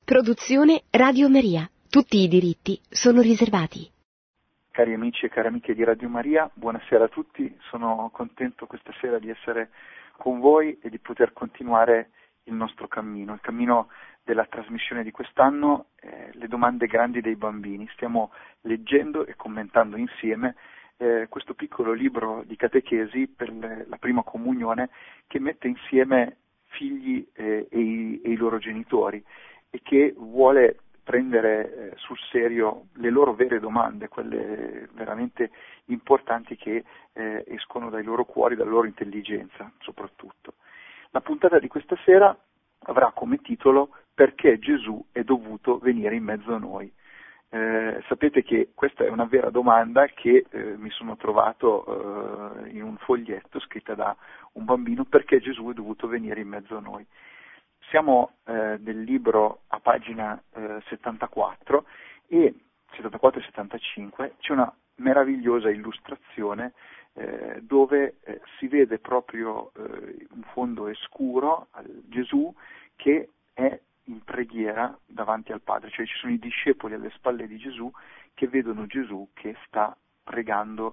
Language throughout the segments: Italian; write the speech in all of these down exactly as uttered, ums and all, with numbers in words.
Produzione Radio Maria. Tutti i diritti sono riservati. Cari amici e cari amiche di Radio Maria, buonasera a tutti. Sono contento questa sera di essere con voi e di poter continuare il nostro cammino, il cammino della trasmissione di quest'anno, eh, le domande grandi dei bambini. Stiamo leggendo e commentando insieme eh, questo piccolo libro di catechesi per le, la prima comunione, che mette insieme figli eh, e, i, e i loro genitori e che vuole prendere eh, sul serio le loro vere domande, quelle veramente importanti che eh, escono dai loro cuori, dalla loro intelligenza soprattutto. La puntata di questa sera avrà come titolo "Perché Gesù è dovuto venire in mezzo a noi?". Eh, sapete che questa è una vera domanda che eh, mi sono trovato eh, in un foglietto scritta da un bambino: perché Gesù è dovuto venire in mezzo a noi? Siamo eh, nel libro a pagina eh, settantaquattro e settantaquattro e settantacinque, c'è una meravigliosa illustrazione eh, dove eh, si vede proprio eh, un fondo scuro, Gesù che è in preghiera davanti al Padre, cioè ci sono i discepoli alle spalle di Gesù che vedono Gesù che sta pregando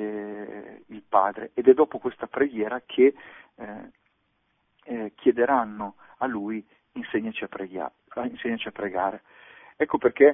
eh, il Padre, ed è dopo questa preghiera che eh, eh, chiederanno a lui: insegnaci a pregare, insegnaci a pregare. Ecco perché,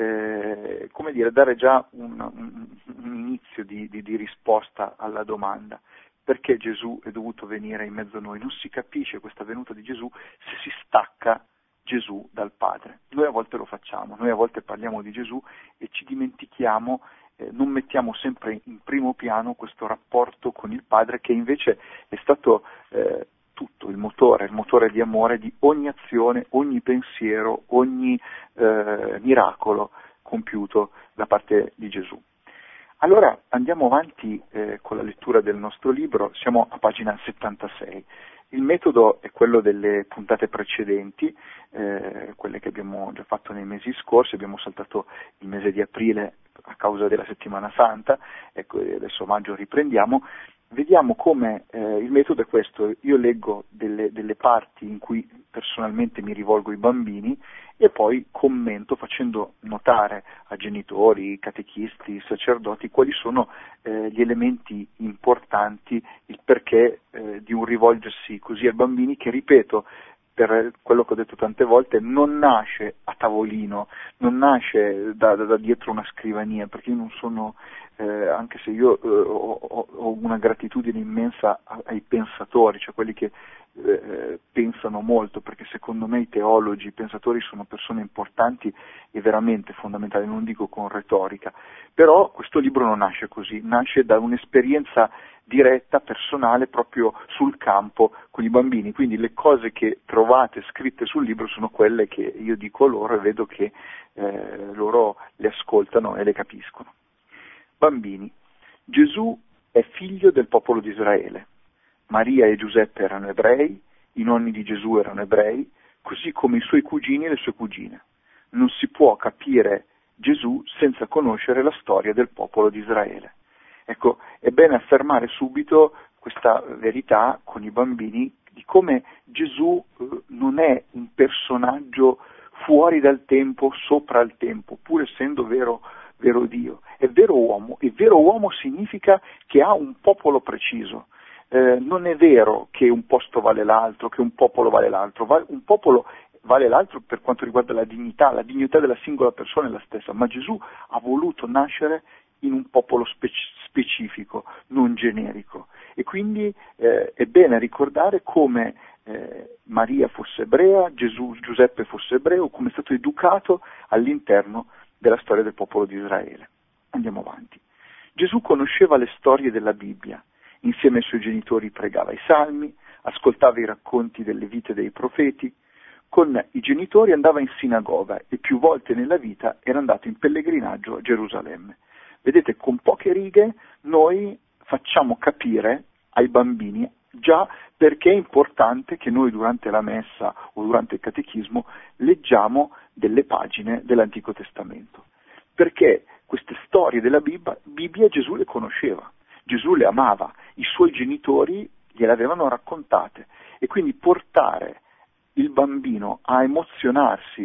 eh, come dire, dare già un, un, un inizio di, di, di risposta alla domanda: perché Gesù è dovuto venire in mezzo a noi? Non si capisce questa venuta di Gesù se si stacca Gesù dal Padre. Noi a volte lo facciamo, noi a volte parliamo di Gesù e ci dimentichiamo, eh, non mettiamo sempre in primo piano questo rapporto con il Padre, che invece è stato eh, tutto il motore, il motore di amore di ogni azione, ogni pensiero, ogni eh, miracolo compiuto da parte di Gesù. Allora andiamo avanti eh, con la lettura del nostro libro, siamo a pagina settantasei. Il metodo è quello delle puntate precedenti, eh, quelle che abbiamo già fatto nei mesi scorsi. Abbiamo saltato il mese di aprile a causa della settimana santa, ecco, adesso maggio riprendiamo. Vediamo come eh, il metodo è questo: io leggo delle, delle parti in cui personalmente mi rivolgo ai bambini e poi commento facendo notare a genitori, catechisti, sacerdoti quali sono eh, gli elementi importanti, il perché eh, di un rivolgersi così ai bambini che, ripeto, per quello che ho detto tante volte, non nasce a tavolino, non nasce da, da, da dietro una scrivania, perché io non sono, eh, anche se io eh, ho, ho una gratitudine immensa ai pensatori, cioè quelli che eh, pensano molto, perché secondo me i teologi, i pensatori sono persone importanti e veramente fondamentali, non dico con retorica, però questo libro non nasce così, nasce da un'esperienza diretta, personale, proprio sul campo con i bambini. Quindi le cose che trovate scritte sul libro sono quelle che io dico loro e vedo che eh, loro le ascoltano e le capiscono. Bambini: Gesù è figlio del popolo di Israele. Maria e Giuseppe erano ebrei, i nonni di Gesù erano ebrei, così come i suoi cugini e le sue cugine. Non si può capire Gesù senza conoscere la storia del popolo di Israele. Ecco, è bene affermare subito questa verità con i bambini di come Gesù eh, non è un personaggio fuori dal tempo, sopra il tempo, pur essendo vero, vero Dio. È vero uomo, e vero uomo significa che ha un popolo preciso. Eh, non è vero che un posto vale l'altro, che un popolo vale l'altro. Va- un popolo vale l'altro per quanto riguarda la dignità, la dignità della singola persona è la stessa, ma Gesù ha voluto nascere in un popolo spec- specifico, non generico. E quindi eh, è bene ricordare come eh, Maria fosse ebrea, Gesù, Giuseppe fosse ebreo, come è stato educato all'interno della storia del popolo di Israele. Andiamo avanti. Gesù conosceva le storie della Bibbia, insieme ai suoi genitori pregava i salmi, ascoltava i racconti delle vite dei profeti, con i genitori andava in sinagoga e più volte nella vita era andato in pellegrinaggio a Gerusalemme. Vedete, con poche righe noi facciamo capire ai bambini già perché è importante che noi durante la messa o durante il catechismo leggiamo delle pagine dell'Antico Testamento. Perché queste storie della Bibbia, Bibbia Gesù le conosceva, Gesù le amava, i suoi genitori gliele avevano raccontate, e quindi portare il bambino a emozionarsi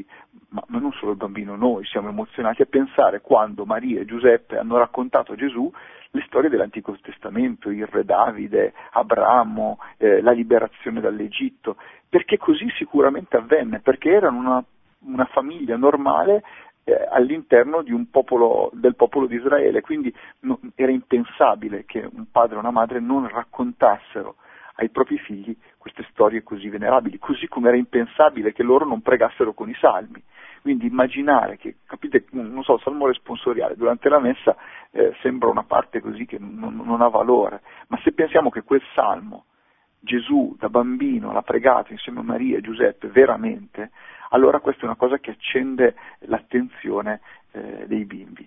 ma, ma non solo il bambino, noi siamo emozionati a pensare quando Maria e Giuseppe hanno raccontato a Gesù le storie dell'Antico Testamento, il re Davide, Abramo, eh, la liberazione dall'Egitto, perché così sicuramente avvenne, perché erano una, una famiglia normale eh, all'interno di un popolo, del popolo di Israele, quindi no, era impensabile che un padre e una madre non raccontassero ai propri figli queste storie così venerabili, così come era impensabile che loro non pregassero con i salmi. Quindi immaginare che, capite, non so, il salmo responsoriale durante la messa eh, sembra una parte così che non, non ha valore, ma se pensiamo che quel salmo Gesù da bambino l'ha pregato insieme a Maria e Giuseppe veramente, allora questa è una cosa che accende l'attenzione eh, dei bimbi.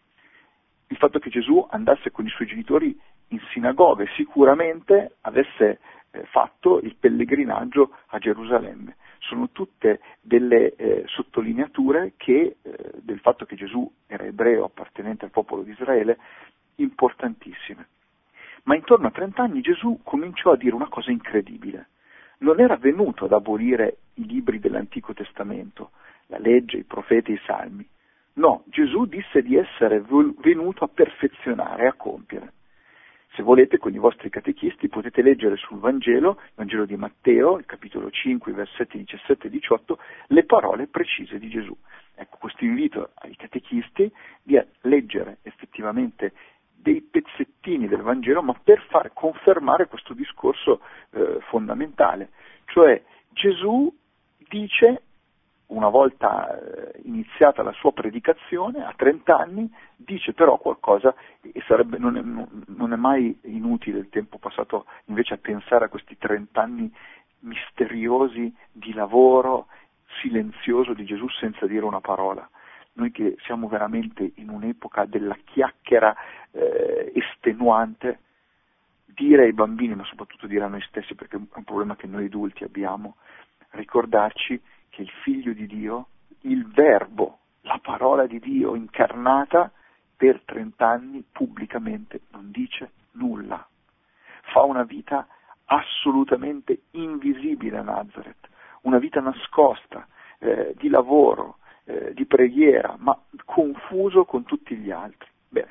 Il fatto che Gesù andasse con i suoi genitori in sinagoga sicuramente avesse eh, fatto il pellegrinaggio a Gerusalemme. Sono tutte delle eh, sottolineature che, eh, del fatto che Gesù era ebreo appartenente al popolo di Israele, importantissime. Ma intorno a trenta anni Gesù cominciò a dire una cosa incredibile. Non era venuto ad abolire i libri dell'Antico Testamento, la legge, i profeti e i salmi. No, Gesù disse di essere venuto a perfezionare, a compiere. Se volete, con i vostri catechisti potete leggere sul Vangelo, il Vangelo di Matteo, il capitolo cinque, i versetti diciassette e diciotto, le parole precise di Gesù. Ecco, questo invito ai catechisti di leggere effettivamente dei pezzettini del Vangelo, ma per far confermare questo discorso eh, fondamentale. Cioè, Gesù dice, una volta eh, iniziata la sua predicazione, a trenta anni, dice però qualcosa, e sarebbe, non, è, non è mai inutile il tempo passato invece a pensare a questi trenta anni misteriosi di lavoro silenzioso di Gesù senza dire una parola. Noi che siamo veramente in un'epoca della chiacchiera eh, estenuante, dire ai bambini, ma soprattutto dire a noi stessi, perché è un problema che noi adulti abbiamo, ricordarci che il Figlio di Dio, il Verbo, la parola di Dio incarnata, per trent'anni pubblicamente non dice nulla. Fa una vita assolutamente invisibile a Nazareth, una vita nascosta, eh, di lavoro, eh, di preghiera, ma confuso con tutti gli altri. Bene,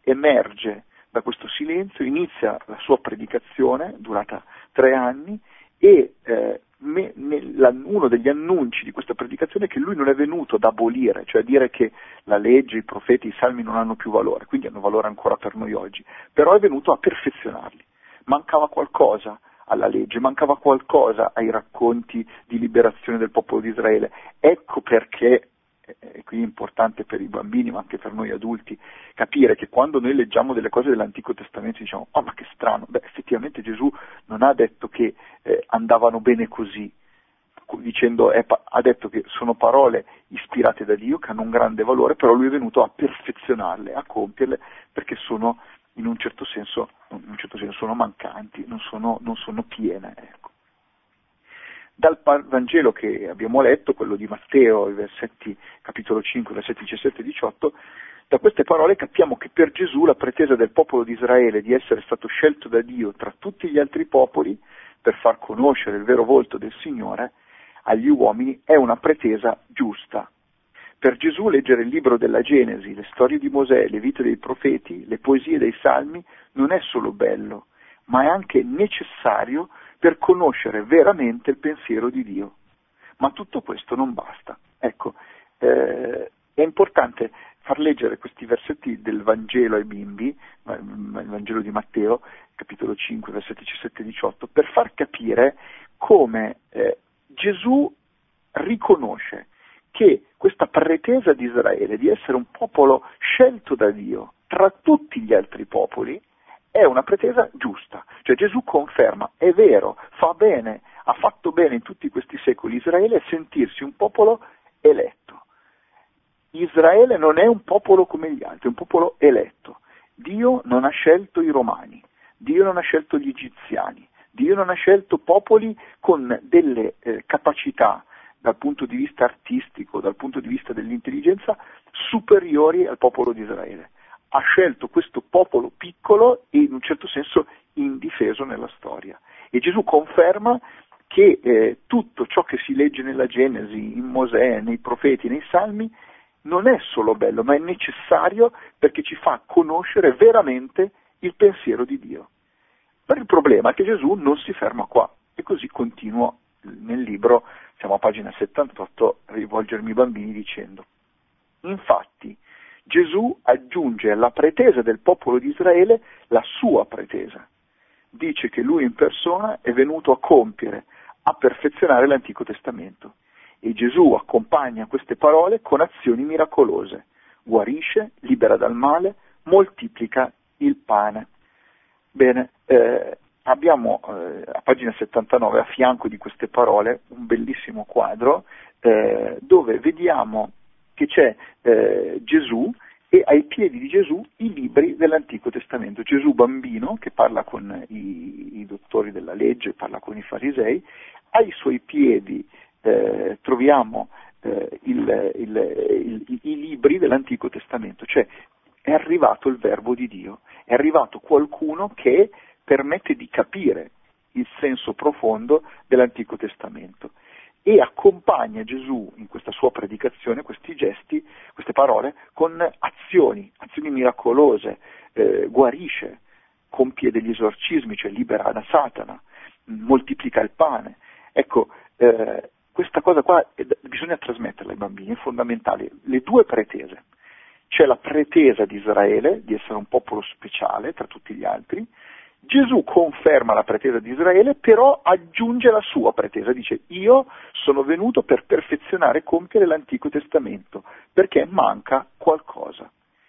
emerge da questo silenzio, inizia la sua predicazione, durata tre anni, e eh, me, me, la, uno degli annunci di questa predicazione è che lui non è venuto ad abolire, cioè a dire che la legge, i profeti, i salmi non hanno più valore, quindi hanno valore ancora per noi oggi, però è venuto a perfezionarli. Mancava qualcosa alla legge, mancava qualcosa ai racconti di liberazione del popolo di Israele. Ecco perché, e qui è importante per i bambini ma anche per noi adulti, capire che quando noi leggiamo delle cose dell'Antico Testamento diciamo, oh ma che strano, beh effettivamente Gesù non ha detto che eh, andavano bene così, dicendo, eh, ha detto che sono parole ispirate da Dio, che hanno un grande valore, però lui è venuto a perfezionarle, a compierle, perché sono in un certo senso, in un certo senso sono mancanti, non sono, non sono piene, ecco. Dal Vangelo che abbiamo letto, quello di Matteo, i versetti, capitolo cinque, versetti diciassette e diciotto, da queste parole capiamo che per Gesù la pretesa del popolo di Israele di essere stato scelto da Dio tra tutti gli altri popoli per far conoscere il vero volto del Signore agli uomini è una pretesa giusta. Per Gesù leggere il libro della Genesi, le storie di Mosè, le vite dei profeti, le poesie dei salmi non è solo bello, ma è anche necessario per conoscere veramente il pensiero di Dio. Ma tutto questo non basta. Ecco, eh, è importante far leggere questi versetti del Vangelo ai bimbi, il Vangelo di Matteo, capitolo cinque, versetti diciassette e diciotto, per far capire come eh, Gesù riconosce che questa pretesa di Israele di essere un popolo scelto da Dio tra tutti gli altri popoli è una pretesa giusta. Cioè Gesù conferma, è vero, fa bene, ha fatto bene in tutti questi secoli Israele a sentirsi un popolo eletto. Israele non è un popolo come gli altri, è un popolo eletto. Dio non ha scelto i romani, Dio non ha scelto gli egiziani, Dio non ha scelto popoli con delle eh, capacità dal punto di vista artistico, dal punto di vista dell'intelligenza, superiori al popolo di Israele. Ha scelto questo popolo piccolo e in un certo senso indifeso nella storia. E Gesù conferma che eh, tutto ciò che si legge nella Genesi, in Mosè, nei profeti, nei Salmi, non è solo bello, ma è necessario perché ci fa conoscere veramente il pensiero di Dio. Ma il problema è che Gesù non si ferma qua, e così continuo nel libro, siamo a pagina settantotto, a rivolgermi ai bambini dicendo: infatti Gesù aggiunge alla pretesa del popolo di Israele la sua pretesa. Dice che lui in persona è venuto a compiere, a perfezionare l'Antico Testamento. E Gesù accompagna queste parole con azioni miracolose. Guarisce, libera dal male, moltiplica il pane. Bene, eh, abbiamo eh, a pagina settantanove, a fianco di queste parole, un bellissimo quadro eh, dove vediamo che c'è eh, Gesù e ai piedi di Gesù i libri dell'Antico Testamento. Gesù bambino, che parla con i, i dottori della legge, parla con i farisei, ai suoi piedi eh, troviamo eh, il, il, il, i libri dell'Antico Testamento, cioè è arrivato il Verbo di Dio, è arrivato qualcuno che permette di capire il senso profondo dell'Antico Testamento. E accompagna Gesù in questa sua predicazione questi gesti, queste parole, con azioni, azioni miracolose, eh, guarisce, compie degli esorcismi, cioè libera da Satana, moltiplica il pane. Ecco, eh, questa cosa qua eh, bisogna trasmetterla ai bambini, è fondamentale. Le due pretese. C'è la pretesa di Israele, di essere un popolo speciale tra tutti gli altri. Gesù conferma la pretesa di Israele, però aggiunge la sua pretesa, dice: io sono venuto per perfezionare e compiere l'Antico Testamento, perché manca qualcosa.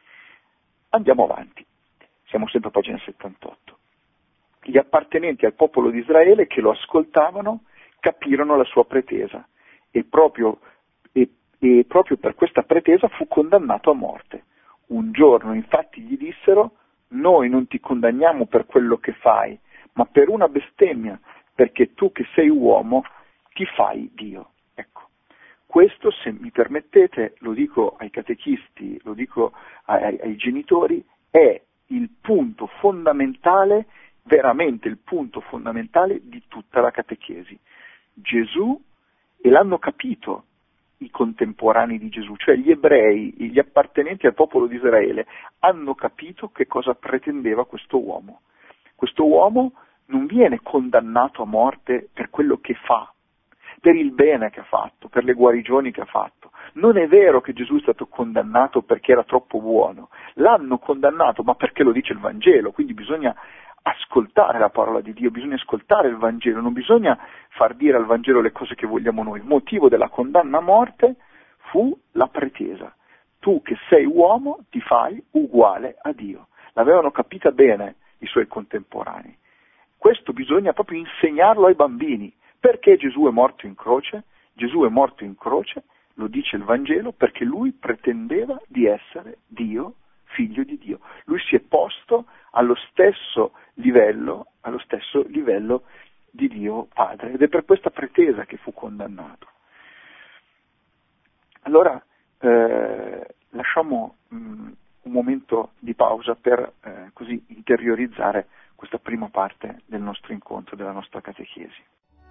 Andiamo avanti, siamo sempre a pagina settantotto. Gli appartenenti al popolo di Israele che lo ascoltavano capirono la sua pretesa e proprio, e, e proprio per questa pretesa fu condannato a morte. Un giorno infatti gli dissero: noi non ti condanniamo per quello che fai, ma per una bestemmia, perché tu che sei uomo ti fai Dio. Ecco, questo, se mi permettete, lo dico ai catechisti, lo dico ai, ai genitori, è il punto fondamentale, veramente il punto fondamentale di tutta la catechesi. Gesù, e l'hanno capito i contemporanei di Gesù, cioè gli ebrei, gli appartenenti al popolo di Israele, hanno capito che cosa pretendeva questo uomo. Questo uomo non viene condannato a morte per quello che fa, per il bene che ha fatto, per le guarigioni che ha fatto. Non è vero che Gesù è stato condannato perché era troppo buono, l'hanno condannato, ma perché lo dice il Vangelo, quindi bisogna ascoltare la parola di Dio, bisogna ascoltare il Vangelo, non bisogna far dire al Vangelo le cose che vogliamo noi. Il motivo della condanna a morte fu la pretesa. Tu che sei uomo ti fai uguale a Dio. L'avevano capita bene i suoi contemporanei. Questo bisogna proprio insegnarlo ai bambini. Perché Gesù è morto in croce? Gesù è morto in croce, lo dice il Vangelo, perché lui pretendeva di essere Dio, figlio di Dio. Lui si è posto allo stesso livello, allo stesso livello di Dio Padre, ed è per questa pretesa che fu condannato. Allora eh, lasciamo mh, un momento di pausa per eh, così interiorizzare questa prima parte del nostro incontro, della nostra catechesi.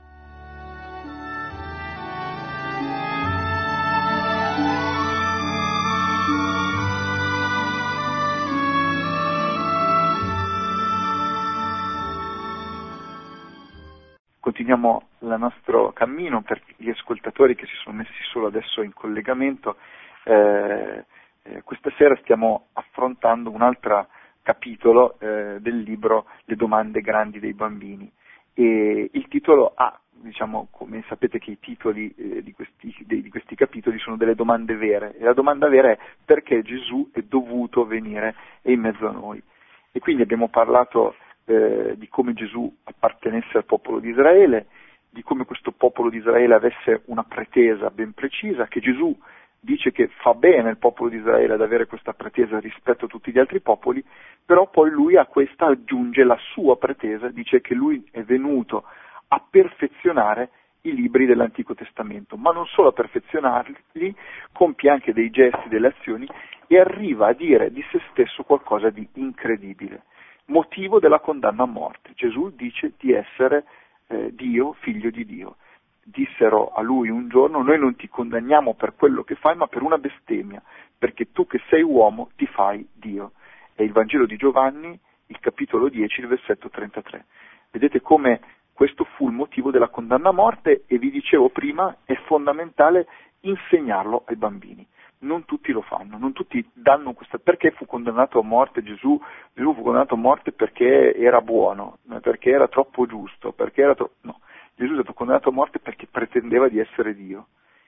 Continuiamo il nostro cammino. Per gli ascoltatori che si sono messi solo adesso in collegamento, eh, eh, questa sera stiamo affrontando un altro capitolo eh, del libro Le domande grandi dei bambini, e il titolo ha, diciamo, come sapete che i titoli eh, di, questi, dei, di questi capitoli sono delle domande vere, e la domanda vera è: perché Gesù è dovuto venire in mezzo a noi? E quindi abbiamo parlato Eh, di come Gesù appartenesse al popolo di Israele, di come questo popolo di Israele avesse una pretesa ben precisa, che Gesù dice che fa bene il popolo di Israele ad avere questa pretesa rispetto a tutti gli altri popoli, però poi lui a questa aggiunge la sua pretesa, dice che lui è venuto a perfezionare i libri dell'Antico Testamento, ma non solo a perfezionarli, compie anche dei gesti, delle azioni, e arriva a dire di se stesso qualcosa di incredibile. Motivo della condanna a morte. Gesù dice di essere eh, Dio, figlio di Dio. Dissero a lui un giorno: noi non ti condanniamo per quello che fai, ma per una bestemmia, perché tu che sei uomo ti fai Dio. È il Vangelo di Giovanni, il capitolo dieci, il versetto trentatré. Vedete come questo fu il motivo della condanna a morte, e vi dicevo prima, è fondamentale insegnarlo ai bambini. Non tutti lo fanno, non tutti danno questa... Perché fu condannato a morte Gesù? Gesù fu condannato a morte perché era buono, perché era troppo giusto, perché era troppo... No, Gesù è stato condannato a morte perché pretendeva di essere Dio.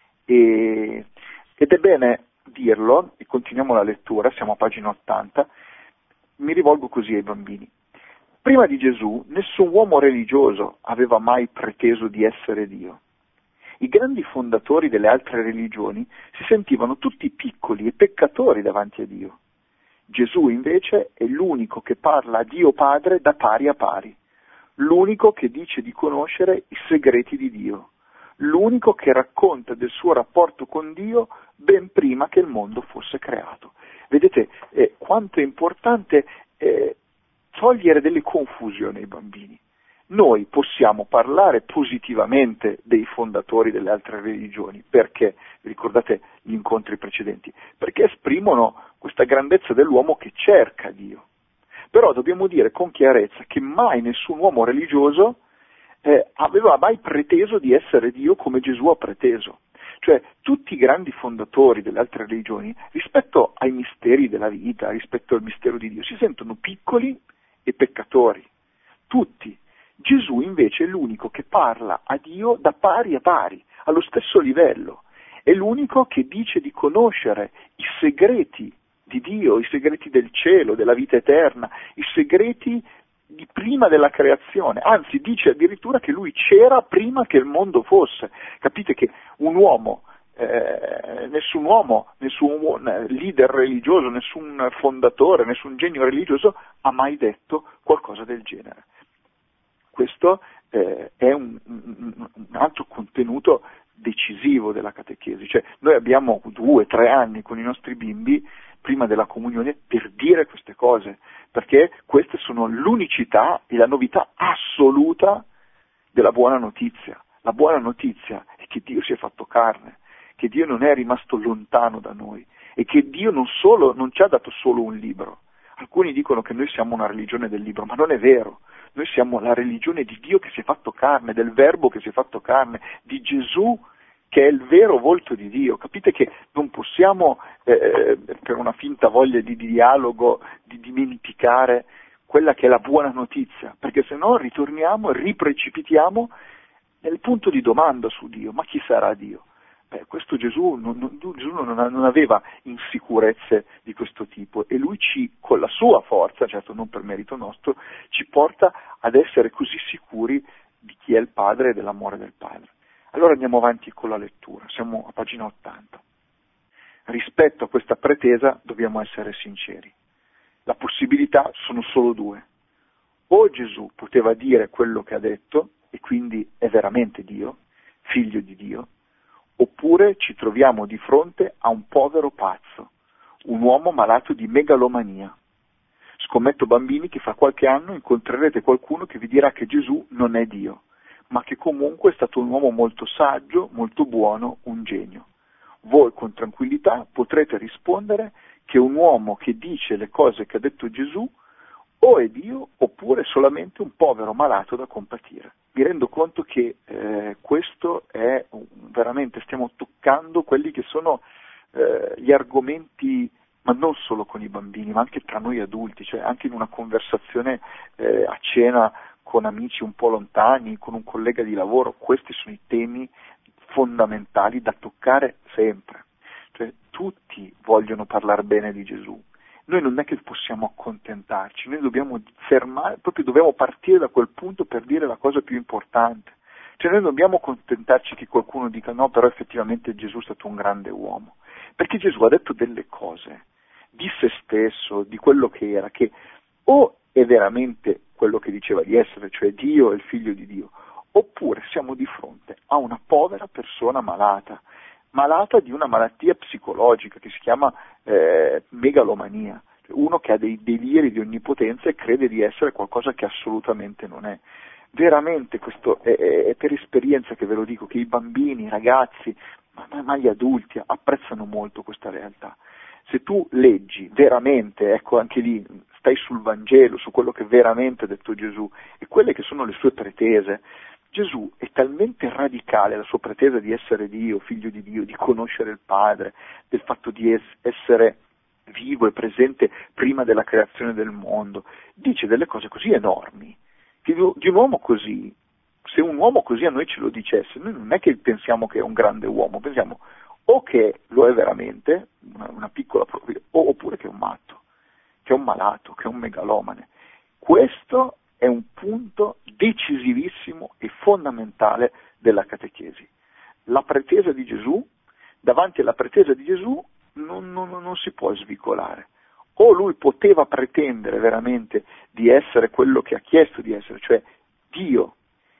E... Ed è bene dirlo, e continuiamo la lettura, siamo a pagina ottanta, mi rivolgo così ai bambini. Prima di Gesù nessun uomo religioso aveva mai preteso di essere Dio. I grandi fondatori delle altre religioni si sentivano tutti piccoli e peccatori davanti a Dio. Gesù invece è l'unico che parla a Dio Padre da pari a pari, l'unico che dice di conoscere i segreti di Dio, l'unico che racconta del suo rapporto con Dio ben prima che il mondo fosse creato. Vedete eh, quanto è importante eh, togliere delle confusioni ai bambini. Noi possiamo parlare positivamente dei fondatori delle altre religioni, perché, ricordate gli incontri precedenti, perché esprimono questa grandezza dell'uomo che cerca Dio. Però dobbiamo dire con chiarezza che mai nessun uomo religioso eh, aveva mai preteso di essere Dio come Gesù ha preteso. Cioè, tutti i grandi fondatori delle altre religioni, rispetto ai misteri della vita, rispetto al mistero di Dio, si sentono piccoli e peccatori. Tutti. Gesù invece è l'unico che parla a Dio da pari a pari, allo stesso livello. È l'unico che dice di conoscere i segreti di Dio, i segreti del cielo, della vita eterna, i segreti di prima della creazione, anzi dice addirittura che lui c'era prima che il mondo fosse. Capite che un uomo, eh, nessun uomo, nessun leader religioso, nessun fondatore, nessun genio religioso ha mai detto qualcosa del genere. Questo eh, è un, un, un altro contenuto decisivo della catechesi, cioè noi abbiamo due, tre anni con i nostri bimbi prima della comunione per dire queste cose, perché queste sono l'unicità e la novità assoluta della buona notizia. La buona notizia è che Dio si è fatto carne, che Dio non è rimasto lontano da noi e che Dio non solo non ci ha dato solo un libro. Alcuni dicono che noi siamo una religione del libro, ma non è vero. Noi siamo la religione di Dio che si è fatto carne, del Verbo che si è fatto carne, di Gesù che è il vero volto di Dio. Capite che non possiamo, eh, per una finta voglia di dialogo, di dimenticare quella che è la buona notizia, perché se no ritorniamo e riprecipitiamo nel punto di domanda su Dio. Ma chi sarà Dio? Beh, questo Gesù, non, non, Gesù non, non aveva insicurezze di questo tipo, e lui ci, con la sua forza, certo non per merito nostro, ci porta ad essere così sicuri di chi è il Padre e dell'amore del Padre. Allora andiamo avanti con la lettura, siamo a pagina ottanta. Rispetto a questa pretesa dobbiamo essere sinceri. La possibilità sono solo due. O Gesù poteva dire quello che ha detto, e quindi è veramente Dio, figlio di Dio, oppure ci troviamo di fronte a un povero pazzo, un uomo malato di megalomania. Scommetto, bambini, che fra qualche anno incontrerete qualcuno che vi dirà che Gesù non è Dio, ma che comunque è stato un uomo molto saggio, molto buono, un genio. Voi con tranquillità potrete rispondere che un uomo che dice le cose che ha detto Gesù o è Dio oppure solamente un povero malato da compatire. Mi rendo conto che eh, questo è un, veramente, stiamo toccando quelli che sono eh, gli argomenti, ma non solo con i bambini, ma anche tra noi adulti, cioè anche in una conversazione eh, a cena con amici un po' lontani, con un collega di lavoro. Questi sono i temi fondamentali da toccare sempre. Cioè, tutti vogliono parlare bene di Gesù. Noi non è che possiamo accontentarci, noi dobbiamo fermare, proprio dobbiamo partire da quel punto per dire la cosa più importante. Cioè noi dobbiamo accontentarci che qualcuno dica no, però effettivamente Gesù è stato un grande uomo. Perché Gesù ha detto delle cose di se stesso, di quello che era, che o è veramente quello che diceva di essere, cioè Dio è il figlio di Dio, oppure siamo di fronte a una povera persona malata, malata di una malattia psicologica che si chiama eh, megalomania, cioè uno che ha dei deliri di onnipotenza e crede di essere qualcosa che assolutamente non è. veramente, questo è, è, è per esperienza che ve lo dico, che i bambini, i ragazzi, ma, ma, ma gli adulti apprezzano molto questa realtà. Se tu leggi veramente, ecco anche lì, stai sul Vangelo, su quello che veramente ha detto Gesù e quelle che sono le sue pretese, Gesù è talmente radicale la sua pretesa di essere Dio, figlio di Dio, di conoscere il Padre, del fatto di es- essere vivo e presente prima della creazione del mondo, dice delle cose così enormi, che di un uomo così, se un uomo così a noi ce lo dicesse, noi non è che pensiamo che è un grande uomo, pensiamo o che lo è veramente, una, una piccola probabilità, o, oppure che è un matto, che è un malato, che è un megalomane. Questo è un punto decisivissimo e fondamentale della catechesi. La pretesa di Gesù, davanti alla pretesa di Gesù non, non, non si può svicolare. O lui poteva pretendere veramente di essere quello che ha chiesto di essere, cioè Dio,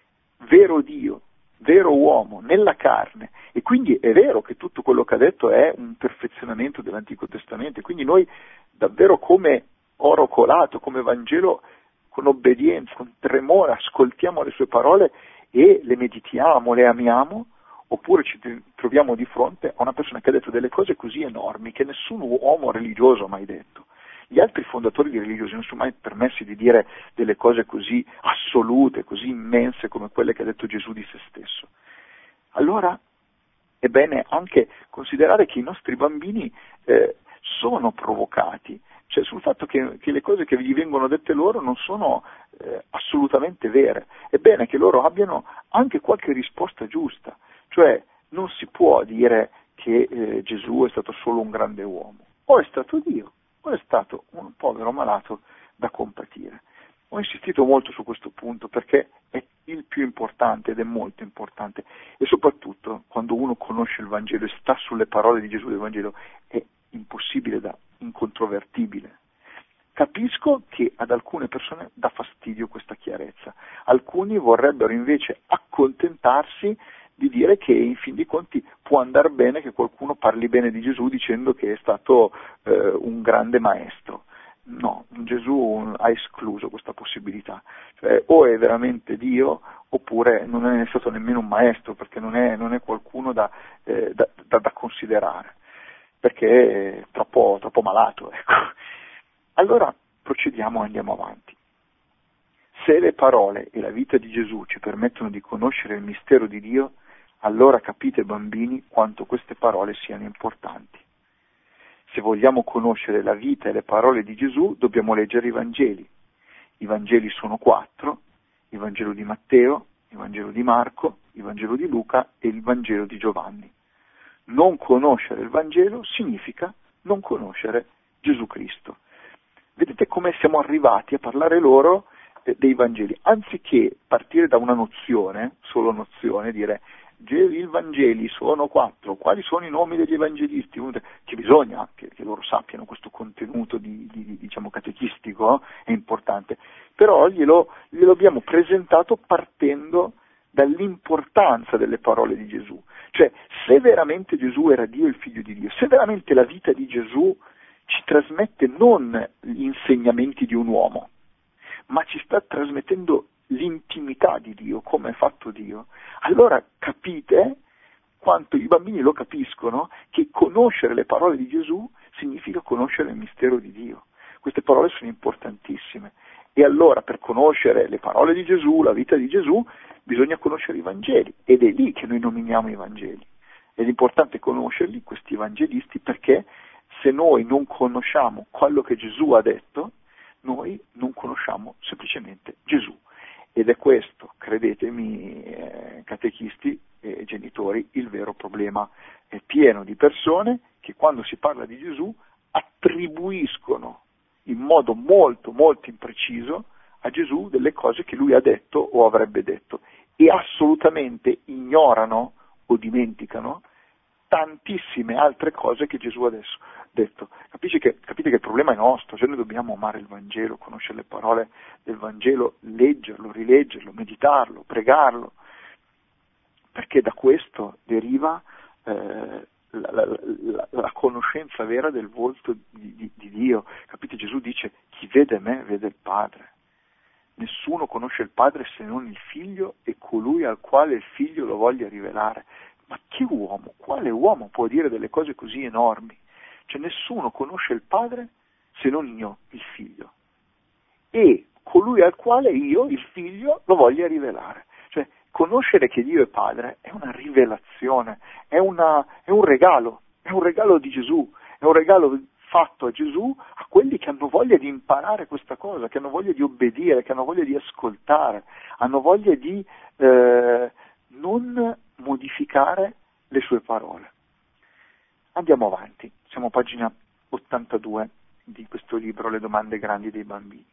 vero Dio, vero uomo, nella carne, e quindi è vero che tutto quello che ha detto è un perfezionamento dell'Antico Testamento, e quindi noi davvero come oro colato, come Vangelo, con obbedienza, con tremore, ascoltiamo le sue parole e le meditiamo, le amiamo, oppure ci troviamo di fronte a una persona che ha detto delle cose così enormi che nessun uomo religioso ha mai detto. Gli altri fondatori di religiosi non sono mai permessi di dire delle cose così assolute, così immense come quelle che ha detto Gesù di se stesso. Allora è bene anche considerare che i nostri bambini eh, sono provocati, cioè sul fatto che, che le cose che gli vengono dette loro non sono eh, assolutamente vere. È bene che loro abbiano anche qualche risposta giusta, cioè non si può dire che eh, Gesù è stato solo un grande uomo, o è stato Dio, o è stato un povero malato da compatire. Ho insistito molto su questo punto perché è il più importante ed è molto importante, e soprattutto quando uno conosce il Vangelo e sta sulle parole di Gesù del Vangelo è impossibile da incontrovertibile. Capisco che ad alcune persone dà fastidio questa chiarezza, alcuni vorrebbero invece accontentarsi di dire che in fin dei conti può andare bene che qualcuno parli bene di Gesù dicendo che è stato eh, un grande maestro. No, Gesù ha escluso questa possibilità, cioè o è veramente Dio oppure non è stato nemmeno un maestro, perché non è, non è qualcuno da, eh, da, da, da considerare, perché è troppo, troppo malato, ecco. Allora procediamo e andiamo avanti. Se le parole e la vita di Gesù ci permettono di conoscere il mistero di Dio, allora capite, bambini, quanto queste parole siano importanti. Se vogliamo conoscere la vita e le parole di Gesù, dobbiamo leggere i Vangeli. I Vangeli sono quattro: il Vangelo di Matteo, il Vangelo di Marco, il Vangelo di Luca e il Vangelo di Giovanni. Non conoscere il Vangelo significa non conoscere Gesù Cristo. Vedete come siamo arrivati a parlare loro eh, dei Vangeli, anziché partire da una nozione, solo nozione, dire i Vangeli sono quattro, quali sono i nomi degli evangelisti? Che bisogna che, che loro sappiano questo contenuto di, di, diciamo catechistico, eh? È importante, però glielo, glielo abbiamo presentato partendo dall'importanza delle parole di Gesù, cioè se veramente Gesù era Dio, il figlio di Dio, se veramente la vita di Gesù ci trasmette non gli insegnamenti di un uomo, ma ci sta trasmettendo l'intimità di Dio, come è fatto Dio, allora capite quanto i bambini lo capiscono, che conoscere le parole di Gesù significa conoscere il mistero di Dio. Queste parole sono importantissime. E allora per conoscere le parole di Gesù, la vita di Gesù, bisogna conoscere i Vangeli, ed è lì che noi nominiamo i Vangeli. Ed è importante conoscerli, questi evangelisti, perché se noi non conosciamo quello che Gesù ha detto, noi non conosciamo semplicemente Gesù. Ed è questo, credetemi, eh, catechisti e genitori, il vero problema. È pieno di persone che quando si parla di Gesù attribuiscono in modo molto molto impreciso a Gesù delle cose che lui ha detto o avrebbe detto, e assolutamente ignorano o dimenticano tantissime altre cose che Gesù ha adesso detto. Capisci che, capite che il problema è nostro, cioè noi dobbiamo amare il Vangelo, conoscere le parole del Vangelo, leggerlo, rileggerlo, meditarlo, pregarlo, perché da questo deriva eh, la, la, la, la conoscenza vera del volto di, di, di Dio. Capite? Gesù dice: chi vede me vede il Padre. Nessuno conosce il Padre se non il Figlio e colui al quale il Figlio lo voglia rivelare. Ma che uomo, quale uomo può dire delle cose così enormi? Cioè nessuno conosce il Padre se non io, il Figlio. E colui al quale io, il Figlio, lo voglia rivelare. Cioè conoscere che Dio è Padre è una rivelazione, è, una, è un regalo, è un regalo di Gesù, è un regalo fatto a Gesù a quelli che hanno voglia di imparare questa cosa, che hanno voglia di obbedire, che hanno voglia di ascoltare, hanno voglia di eh, non modificare le sue parole. Andiamo avanti, siamo a pagina ottantadue di questo libro, Le domande grandi dei bambini.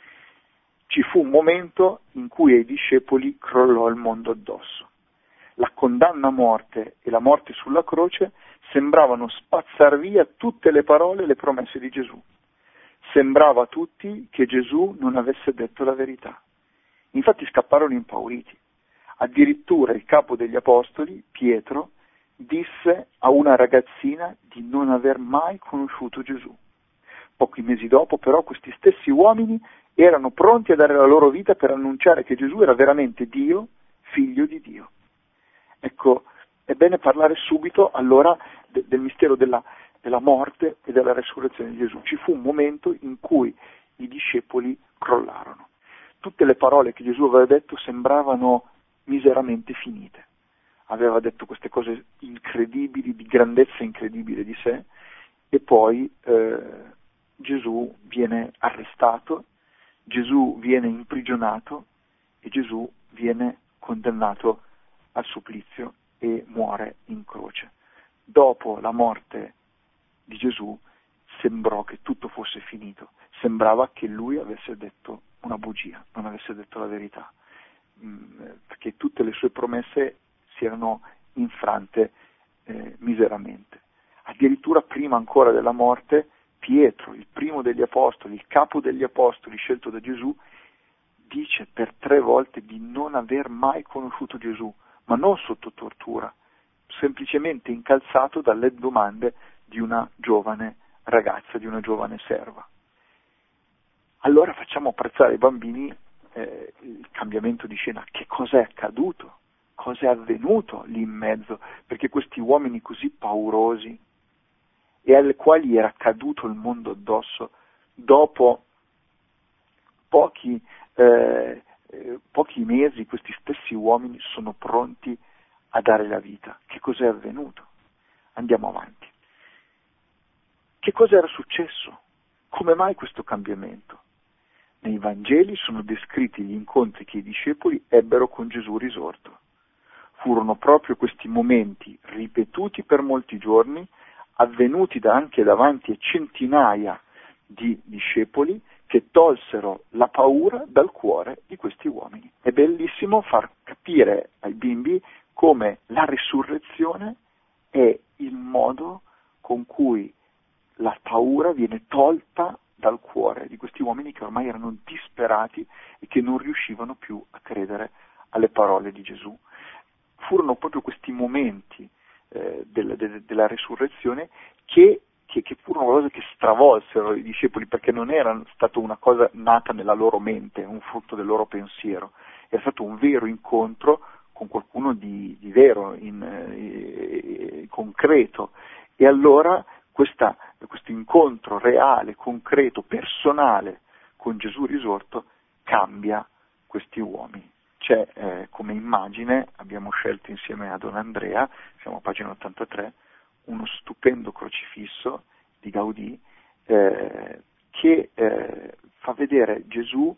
Ci fu un momento in cui ai discepoli crollò il mondo addosso. La condanna a morte e la morte sulla croce sembravano spazzar via tutte le parole e le promesse di Gesù. Sembrava a tutti che Gesù non avesse detto la verità. Infatti scapparono impauriti. Addirittura il capo degli apostoli, Pietro, disse a una ragazzina di non aver mai conosciuto Gesù. Pochi mesi dopo, però, questi stessi uomini erano pronti a dare la loro vita per annunciare che Gesù era veramente Dio, figlio di Dio. Ecco, è bene parlare subito allora de- del mistero della, della morte e della resurrezione di Gesù. Ci fu un momento in cui i discepoli crollarono. Tutte le parole che Gesù aveva detto sembravano miseramente finite. Aveva detto queste cose incredibili, di grandezza incredibile di sé, e poi eh, Gesù viene arrestato, Gesù viene imprigionato e Gesù viene condannato al supplizio e muore in croce. Dopo la morte di Gesù sembrò che tutto fosse finito, sembrava che lui avesse detto una bugia, non avesse detto la verità, perché tutte le sue promesse si erano infrante eh, miseramente. Addirittura prima ancora della morte, Pietro, il primo degli apostoli, il capo degli apostoli scelto da Gesù, dice per tre volte di non aver mai conosciuto Gesù, ma non sotto tortura, semplicemente incalzato dalle domande di una giovane ragazza, di una giovane serva. Allora facciamo apprezzare ai bambini eh, il cambiamento di scena, che cosa è accaduto, cosa è avvenuto lì in mezzo, perché questi uomini così paurosi e ai quali era caduto il mondo addosso, dopo pochi, eh, eh, pochi mesi questi stessi uomini sono pronti a dare la vita. Che cos'è avvenuto? Andiamo avanti. Che cosa era successo? Come mai questo cambiamento? Nei Vangeli sono descritti gli incontri che i discepoli ebbero con Gesù risorto. Furono proprio questi momenti, ripetuti per molti giorni, avvenuti da anche davanti a centinaia di discepoli, che tolsero la paura dal cuore di questi uomini. È bellissimo far capire ai bimbi come la risurrezione è il modo con cui la paura viene tolta dal cuore di questi uomini che ormai erano disperati e che non riuscivano più a credere alle parole di Gesù. Furono proprio questi momenti eh, della, de, della risurrezione che, che, che furono cose che stravolsero i discepoli, perché non era stata una cosa nata nella loro mente, un frutto del loro pensiero, era stato un vero incontro con qualcuno di, di vero, in, eh, concreto, e allora questa, questo incontro reale, concreto, personale con Gesù risorto cambia questi uomini. C'è eh, come immagine, abbiamo scelto insieme a Don Andrea, siamo a pagina ottantatré, uno stupendo crocifisso di Gaudì eh, che eh, fa vedere Gesù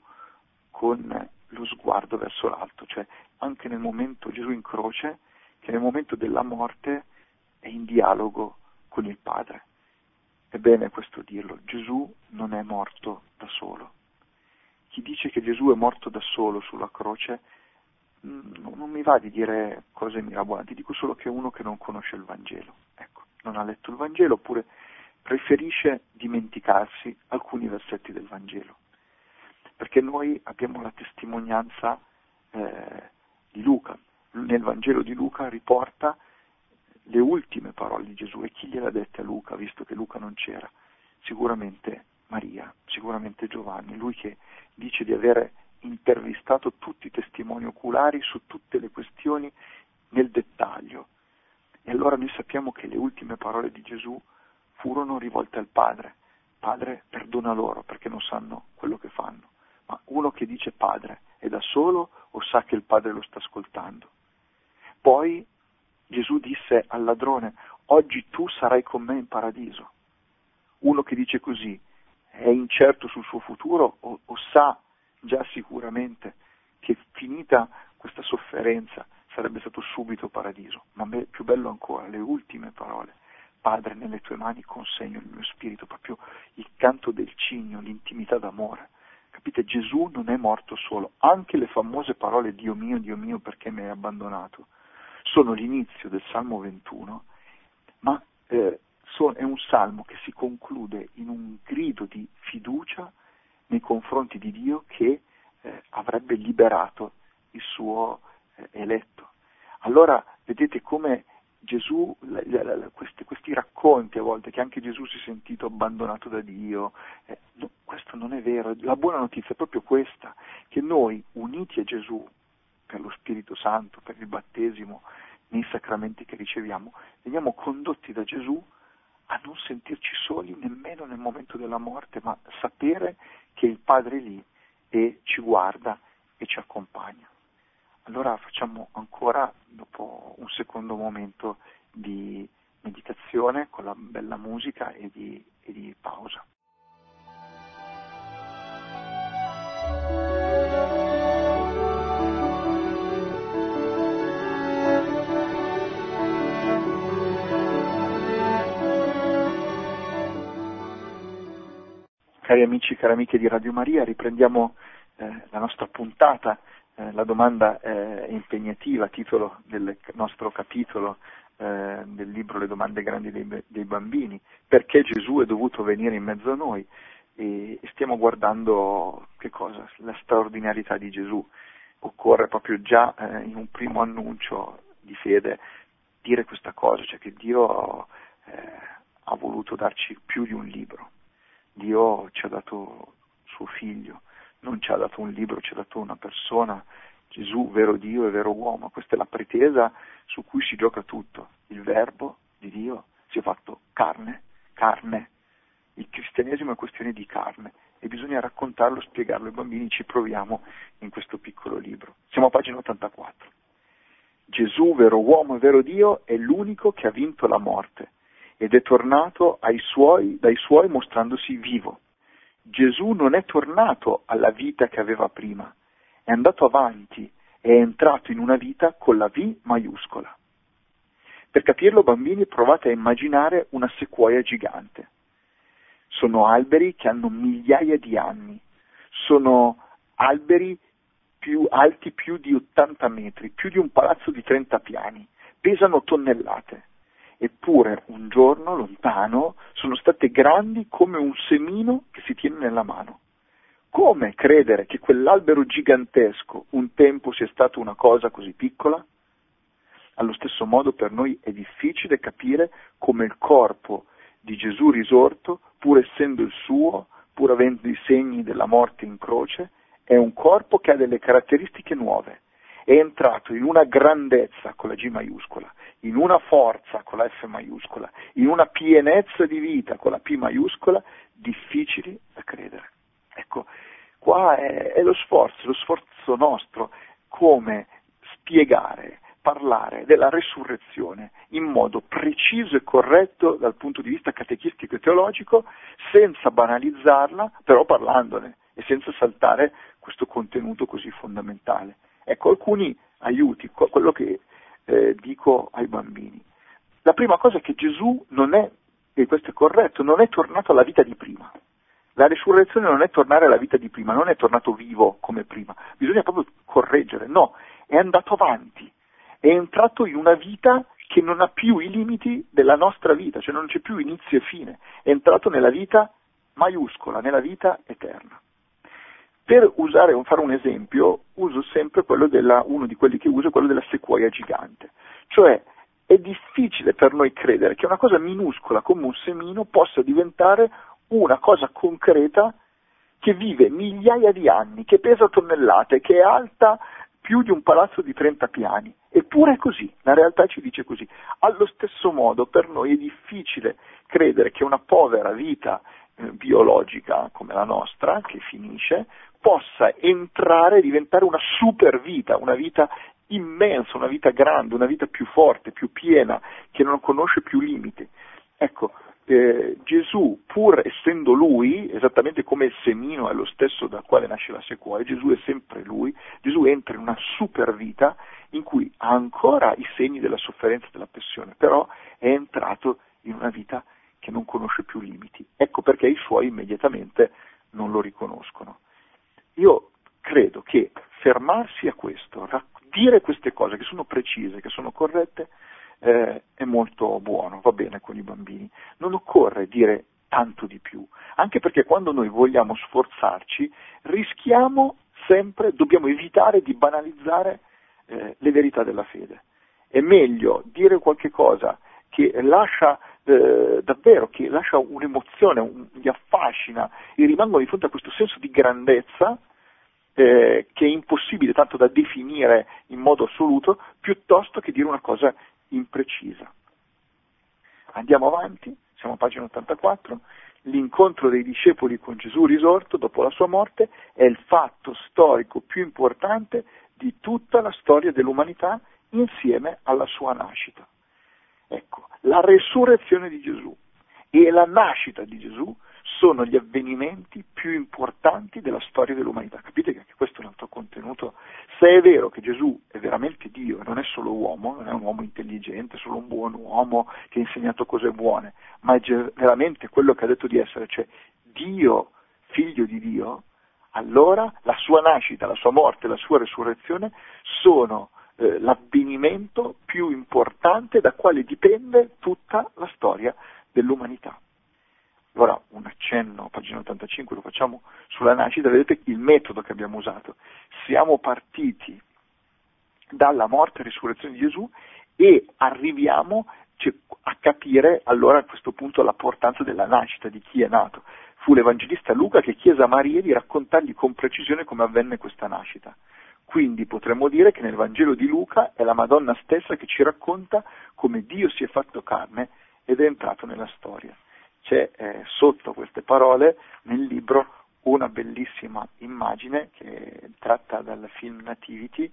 con lo sguardo verso l'alto, cioè anche nel momento Gesù in croce, che nel momento della morte è in dialogo con il Padre. È bene questo dirlo, Gesù non è morto da solo. Chi dice che Gesù è morto da solo sulla croce mh, non mi va di dire cose mirabolanti, dico solo che è uno che non conosce il Vangelo, ecco, non ha letto il Vangelo oppure preferisce dimenticarsi alcuni versetti del Vangelo, perché noi abbiamo la testimonianza eh, di Luca. Nel Vangelo di Luca riporta le ultime parole di Gesù, e chi gliela dette a Luca, visto che Luca non c'era? Sicuramente Maria, sicuramente Giovanni, lui che dice di avere intervistato tutti i testimoni oculari su tutte le questioni nel dettaglio. E allora noi sappiamo che le ultime parole di Gesù furono rivolte al Padre. Padre, perdona loro perché non sanno quello che fanno. Ma uno che dice Padre è da solo o sa che il Padre lo sta ascoltando? Poi Gesù disse al ladrone, oggi tu sarai con me in paradiso. Uno che dice così è incerto sul suo futuro o, o sa già sicuramente che finita questa sofferenza sarebbe stato subito paradiso. Ma me, più bello ancora, le ultime parole. Padre, nelle tue mani consegno il mio spirito, proprio il canto del cigno, l'intimità d'amore. Capite? Gesù non è morto solo. Anche le famose parole Dio mio, Dio mio, perché mi hai abbandonato, sono l'inizio del Salmo ventuno, ma eh, so, è un salmo che si conclude in un grido di fiducia nei confronti di Dio che eh, avrebbe liberato il suo eh, eletto. Allora, vedete come Gesù, la, la, la, questi, questi racconti a volte, che anche Gesù si è sentito abbandonato da Dio, eh, no, questo non è vero. La buona notizia è proprio questa, che noi, uniti a Gesù, per lo Spirito Santo, per il battesimo, nei sacramenti che riceviamo, veniamo condotti da Gesù a non sentirci soli nemmeno nel momento della morte, ma sapere che il Padre è lì e ci guarda e ci accompagna. Allora facciamo ancora, dopo un secondo momento di meditazione con la bella musica e di, e di pausa. Cari amici, cari amiche di Radio Maria, riprendiamo eh, la nostra puntata. Eh, la domanda eh, è impegnativa, titolo del nostro capitolo eh, del libro Le domande grandi dei, dei bambini, perché Gesù è dovuto venire in mezzo a noi, e, e stiamo guardando che cosa? La straordinarietà di Gesù. Occorre proprio già eh, in un primo annuncio di fede dire questa cosa, cioè che Dio eh, ha voluto darci più di un libro. Dio ci ha dato suo figlio, non ci ha dato un libro, ci ha dato una persona, Gesù, vero Dio e vero uomo. Questa è la pretesa su cui si gioca tutto. Il verbo di Dio si è fatto carne, carne. Il cristianesimo è questione di carne e bisogna raccontarlo, spiegarlo ai bambini, ci proviamo in questo piccolo libro. Siamo a pagina ottantaquattro. Gesù, vero uomo e vero Dio, è l'unico che ha vinto la morte ed è tornato ai suoi, dai suoi mostrandosi vivo. Gesù non è tornato alla vita che aveva prima, è andato avanti e è entrato in una vita con la V maiuscola. Per capirlo, bambini, provate a immaginare una sequoia gigante. Sono alberi che hanno migliaia di anni, sono alberi più alti più di ottanta metri, più di un palazzo di trenta piani, pesano tonnellate. Eppure un giorno, lontano, sono state grandi come un semino che si tiene nella mano. Come credere che quell'albero gigantesco un tempo sia stato una cosa così piccola? Allo stesso modo per noi è difficile capire come il corpo di Gesù risorto, pur essendo il suo, pur avendo i segni della morte in croce, è un corpo che ha delle caratteristiche nuove. È entrato in una grandezza con la G maiuscola, in una forza con la F maiuscola, in una pienezza di vita con la P maiuscola, difficili da credere. Ecco, qua è, è lo sforzo, lo sforzo nostro, come spiegare, parlare della resurrezione in modo preciso e corretto dal punto di vista catechistico e teologico, senza banalizzarla, però parlandone e senza saltare questo contenuto così fondamentale. Ecco, alcuni aiuti, quello che eh, dico ai bambini. La prima cosa è che Gesù non è, e questo è corretto, non è tornato alla vita di prima. La risurrezione non è tornare alla vita di prima, non è tornato vivo come prima. Bisogna proprio correggere, no, è andato avanti, è entrato in una vita che non ha più i limiti della nostra vita, cioè non c'è più inizio e fine, è entrato nella vita maiuscola, nella vita eterna. Per usare, fare un esempio, uso sempre quello della, uno di quelli che uso è quello della sequoia gigante. Cioè, è difficile per noi credere che una cosa minuscola come un semino possa diventare una cosa concreta che vive migliaia di anni, che pesa tonnellate, che è alta più di un palazzo di trenta piani. Eppure è così, la realtà ci dice così. Allo stesso modo per noi è difficile credere che una povera vita eh, biologica come la nostra, che finisce, possa entrare e diventare una super vita, una vita immensa, una vita grande, una vita più forte, più piena, che non conosce più limiti. Ecco, eh, Gesù, pur essendo Lui, esattamente come il semino è lo stesso dal quale nasce la sequoia, Gesù è sempre Lui, Gesù entra in una super vita in cui ha ancora i segni della sofferenza e della passione, però è entrato in una vita che non conosce più limiti. Ecco perché i Suoi immediatamente non lo riconoscono. Io credo che fermarsi a questo, dire queste cose che sono precise, che sono corrette, eh, è molto buono, va bene con i bambini. Non occorre dire tanto di più, anche perché quando noi vogliamo sforzarci rischiamo sempre, dobbiamo evitare di banalizzare eh, le verità della fede. È meglio dire qualche cosa che lascia eh, davvero, che lascia un'emozione, un, li affascina e rimangono di fronte a questo senso di grandezza eh, che è impossibile tanto da definire in modo assoluto, piuttosto che dire una cosa imprecisa. Andiamo avanti, siamo a pagina ottantaquattro. L'incontro dei discepoli con Gesù risorto dopo la sua morte è il fatto storico più importante di tutta la storia dell'umanità insieme alla sua nascita. Ecco, la resurrezione di Gesù e la nascita di Gesù sono gli avvenimenti più importanti della storia dell'umanità. Capite che anche questo è un altro contenuto. Se è vero che Gesù è veramente Dio e non è solo uomo, non è un uomo intelligente, solo un buon uomo che ha insegnato cose buone, ma è veramente quello che ha detto di essere, cioè Dio, figlio di Dio, allora la sua nascita, la sua morte, la sua resurrezione sono eh, l'avvenimento più importante da quale dipende tutta la storia dell'umanità. Allora, un accenno, pagina ottantacinque, lo facciamo sulla nascita, vedete il metodo che abbiamo usato. Siamo partiti dalla morte e risurrezione di Gesù e arriviamo cioè, a capire allora a questo punto l'importanza della nascita, di chi è nato. Fu l'Evangelista Luca che chiese a Maria di raccontargli con precisione come avvenne questa nascita. Quindi potremmo dire che nel Vangelo di Luca è la Madonna stessa che ci racconta come Dio si è fatto carne ed è entrato nella storia. C'è eh, sotto queste parole nel libro una bellissima immagine che è tratta dal film Nativity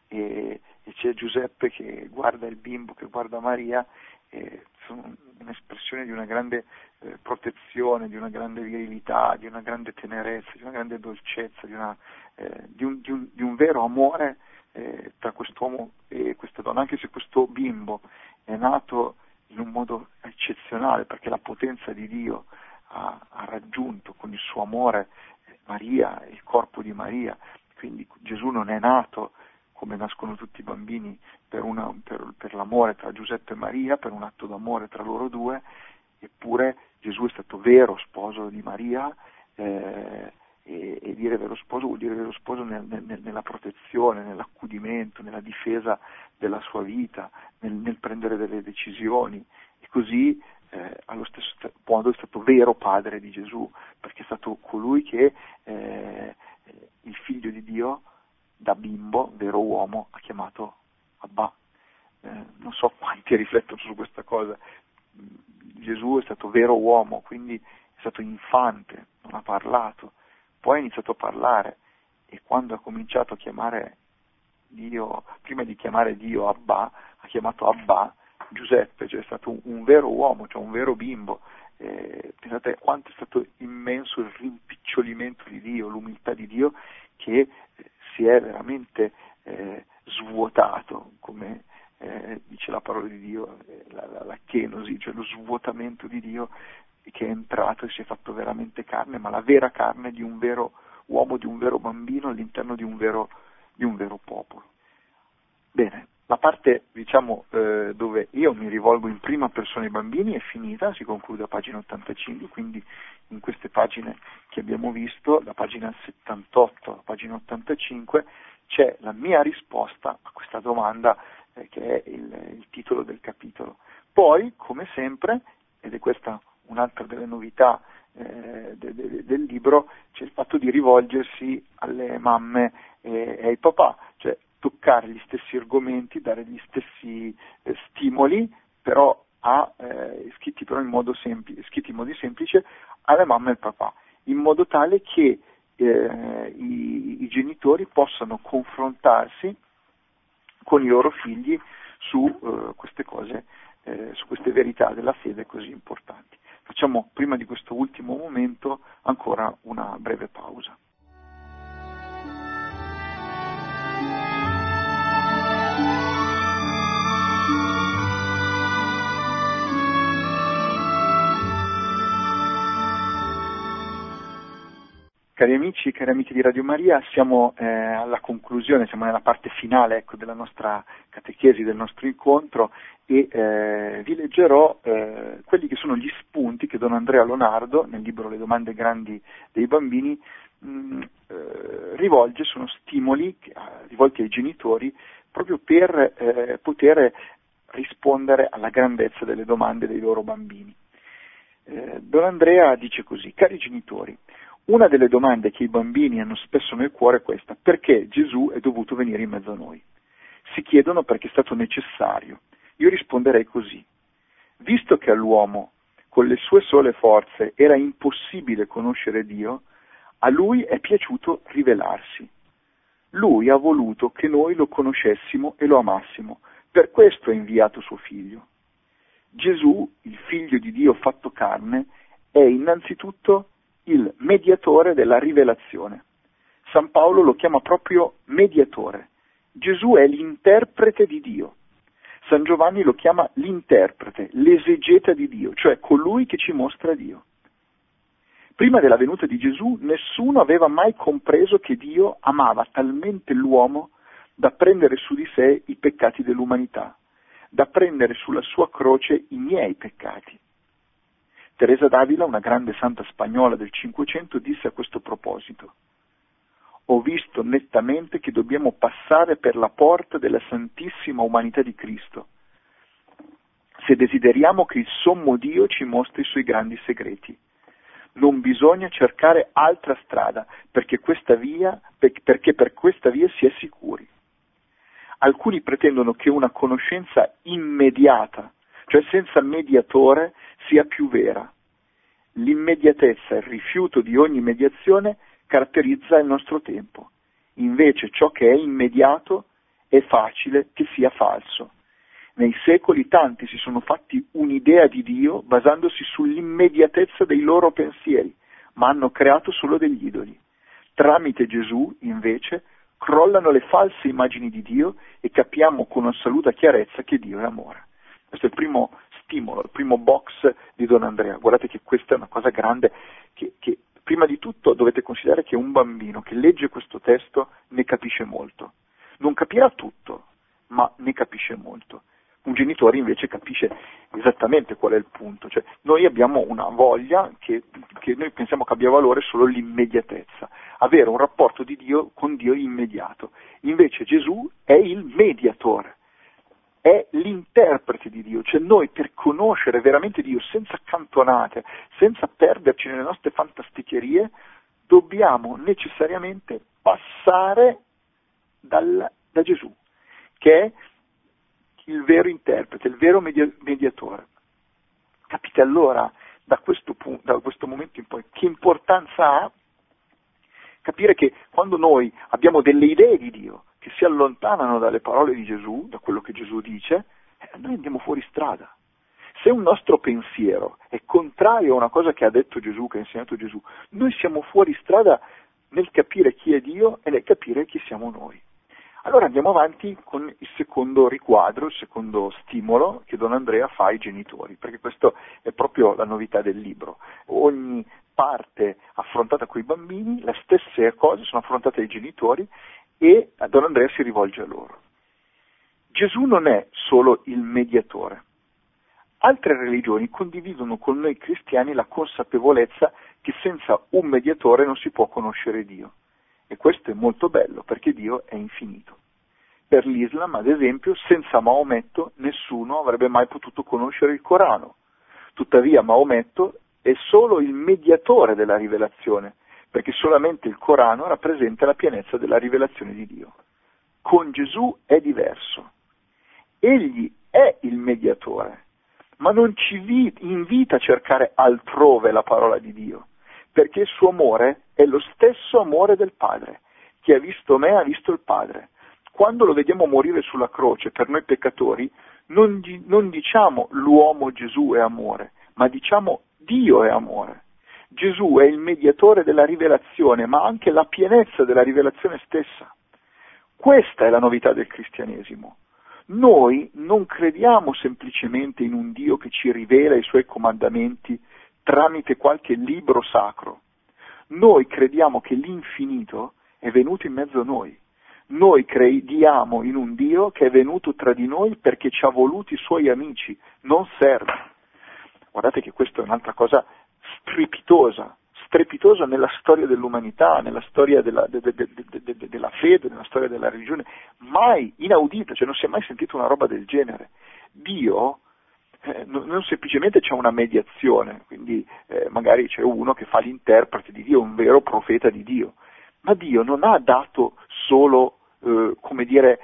e, e c'è Giuseppe che guarda il bimbo, che guarda Maria, e sono un'espressione di una grande eh, protezione, di una grande virilità, di una grande tenerezza, di una grande dolcezza, di, una, eh, di, un, di, un, di un vero amore eh, tra quest'uomo e questa donna, anche se questo bimbo è nato in un modo eccezionale, perché la potenza di Dio ha, ha raggiunto con il suo amore Maria, il corpo di Maria, quindi Gesù non è nato come nascono tutti i bambini per, una, per, per l'amore tra Giuseppe e Maria, per un atto d'amore tra loro due, eppure Gesù è stato vero sposo di Maria, eh, e, e dire vero sposo vuol dire vero sposo nel, nel, nella protezione, nell'accudimento, nella difesa della sua vita, nel, nel prendere delle decisioni, e così eh, allo stesso modo è stato vero padre di Gesù, perché è stato colui che eh, il figlio di Dio da bimbo, vero uomo, ha chiamato Abba. Eh, non so quanti riflettono su questa cosa. Gesù è stato vero uomo, quindi è stato infante, non ha parlato, poi ha iniziato a parlare e quando ha cominciato a chiamare Dio, prima di chiamare Dio Abba, ha chiamato Abba Giuseppe, cioè è stato un, un vero uomo, cioè un vero bimbo. Eh, pensate quanto è stato immenso il rimpicciolimento di Dio, l'umiltà di Dio che eh, si è veramente eh, svuotato, come eh, dice la parola di Dio, eh, la, la, la kenosi, cioè lo svuotamento di Dio che è entrato e si è fatto veramente carne, ma la vera carne di un vero uomo, di un vero bambino all'interno di un vero, di un vero popolo. Bene, la parte diciamo eh, dove io mi rivolgo in prima persona ai bambini è finita, si conclude a pagina ottantacinque, quindi in queste pagine che abbiamo visto, da pagina settantotto a pagina ottantacinque, c'è la mia risposta a questa domanda eh, che è il, il titolo del capitolo. Poi, come sempre, ed è questa un'altra delle novità eh, de, de, del libro c'è il fatto di rivolgersi alle mamme e, e ai papà, cioè toccare gli stessi argomenti, dare gli stessi eh, stimoli, però a, eh, scritti però in modo semplice, scritti in modo semplice alle mamme e al papà, in modo tale che eh, i, i genitori possano confrontarsi con i loro figli su eh, queste cose, eh, su queste verità della fede così importanti. Facciamo prima di questo ultimo momento ancora una breve pausa. Cari amici, cari amiche di Radio Maria, siamo eh, alla conclusione, siamo nella parte finale ecco, della nostra catechesi, del nostro incontro e eh, vi leggerò eh, quelli che sono gli spunti che Don Andrea Lonardo, nel libro Le domande grandi dei bambini, mh, eh, rivolge, sono stimoli che, eh, rivolti ai genitori proprio per eh, poter rispondere alla grandezza delle domande dei loro bambini. Eh, Don Andrea dice così: cari genitori, una delle domande che i bambini hanno spesso nel cuore è questa: perché Gesù è dovuto venire in mezzo a noi? Si chiedono perché è stato necessario. Io risponderei così: visto che all'uomo, con le sue sole forze, era impossibile conoscere Dio, a lui è piaciuto rivelarsi. Lui ha voluto che noi lo conoscessimo e lo amassimo, per questo ha inviato suo figlio. Gesù, il figlio di Dio fatto carne, è innanzitutto il mediatore della rivelazione. San Paolo lo chiama proprio mediatore. Gesù è l'interprete di Dio. San Giovanni lo chiama l'interprete, l'esegeta di Dio, cioè colui che ci mostra Dio. Prima della venuta di Gesù nessuno aveva mai compreso che Dio amava talmente l'uomo da prendere su di sé i peccati dell'umanità, da prendere sulla sua croce i miei peccati. Teresa d'Avila, una grande santa spagnola del Cinquecento, disse a questo proposito: ho visto nettamente che dobbiamo passare per la porta della santissima umanità di Cristo, se desideriamo che il sommo Dio ci mostri i suoi grandi segreti. Non bisogna cercare altra strada, perché, questa via, perché per questa via si è sicuri. Alcuni pretendono che una conoscenza immediata, cioè senza mediatore, sia più vera. L'immediatezza e il rifiuto di ogni mediazione caratterizza il nostro tempo. Invece ciò che è immediato è facile che sia falso. Nei secoli tanti si sono fatti un'idea di Dio basandosi sull'immediatezza dei loro pensieri, ma hanno creato solo degli idoli. Tramite Gesù, invece, crollano le false immagini di Dio e capiamo con assoluta chiarezza che Dio è amore. Questo è il primo stimolo, il primo box di Don Andrea. Guardate che questa è una cosa grande, che, che prima di tutto dovete considerare che un bambino che legge questo testo ne capisce molto. Non capirà tutto, ma ne capisce molto. Un genitore invece capisce esattamente qual è il punto, cioè noi abbiamo una voglia che, che noi pensiamo che abbia valore solo l'immediatezza, avere un rapporto di Dio con Dio immediato. Invece Gesù è il mediatore, è l'interprete di Dio, cioè noi per conoscere veramente Dio senza cantonate, senza perderci nelle nostre fantasticherie, dobbiamo necessariamente passare dal, da Gesù, che è il vero interprete, il vero media- mediatore. Capite allora da questo, punto, da questo momento in poi che importanza ha capire che quando noi abbiamo delle idee di Dio che si allontanano dalle parole di Gesù, da quello che Gesù dice, eh, noi andiamo fuori strada. Se un nostro pensiero è contrario a una cosa che ha detto Gesù, che ha insegnato Gesù, noi siamo fuori strada nel capire chi è Dio e nel capire chi siamo noi. Allora andiamo avanti con il secondo riquadro, il secondo stimolo che Don Andrea fa ai genitori, perché questa è proprio la novità del libro. Ogni parte affrontata con i bambini, le stesse cose sono affrontate ai genitori e Don Andrea si rivolge a loro. Gesù non è solo il mediatore. Altre religioni condividono con noi cristiani la consapevolezza che senza un mediatore non si può conoscere Dio. E questo è molto bello, perché Dio è infinito. Per l'Islam, ad esempio, senza Maometto nessuno avrebbe mai potuto conoscere il Corano. Tuttavia Maometto è solo il mediatore della rivelazione, perché solamente il Corano rappresenta la pienezza della rivelazione di Dio. Con Gesù è diverso. Egli è il mediatore, ma non ci vi- invita a cercare altrove la parola di Dio, perché il suo amore è lo stesso amore del Padre. Chi ha visto me ha visto il Padre. Quando lo vediamo morire sulla croce per noi peccatori, non, di- non diciamo l'uomo Gesù è amore, ma diciamo Dio è amore. Gesù è il mediatore della rivelazione, ma anche la pienezza della rivelazione stessa. Questa è la novità del cristianesimo. Noi non crediamo semplicemente in un Dio che ci rivela i suoi comandamenti tramite qualche libro sacro. Noi crediamo che l'infinito è venuto in mezzo a noi. Noi crediamo in un Dio che è venuto tra di noi perché ci ha voluti i suoi amici, non servi. Guardate che questa è un'altra cosa strepitosa, strepitosa nella storia dell'umanità, nella storia della, de, de, de, de, de, della fede, nella storia della religione, mai inaudita, cioè non si è mai sentito una roba del genere. Dio eh, non, non semplicemente c'è una mediazione, quindi eh, magari c'è uno che fa l'interprete di Dio, un vero profeta di Dio, ma Dio non ha dato solo, eh, come dire,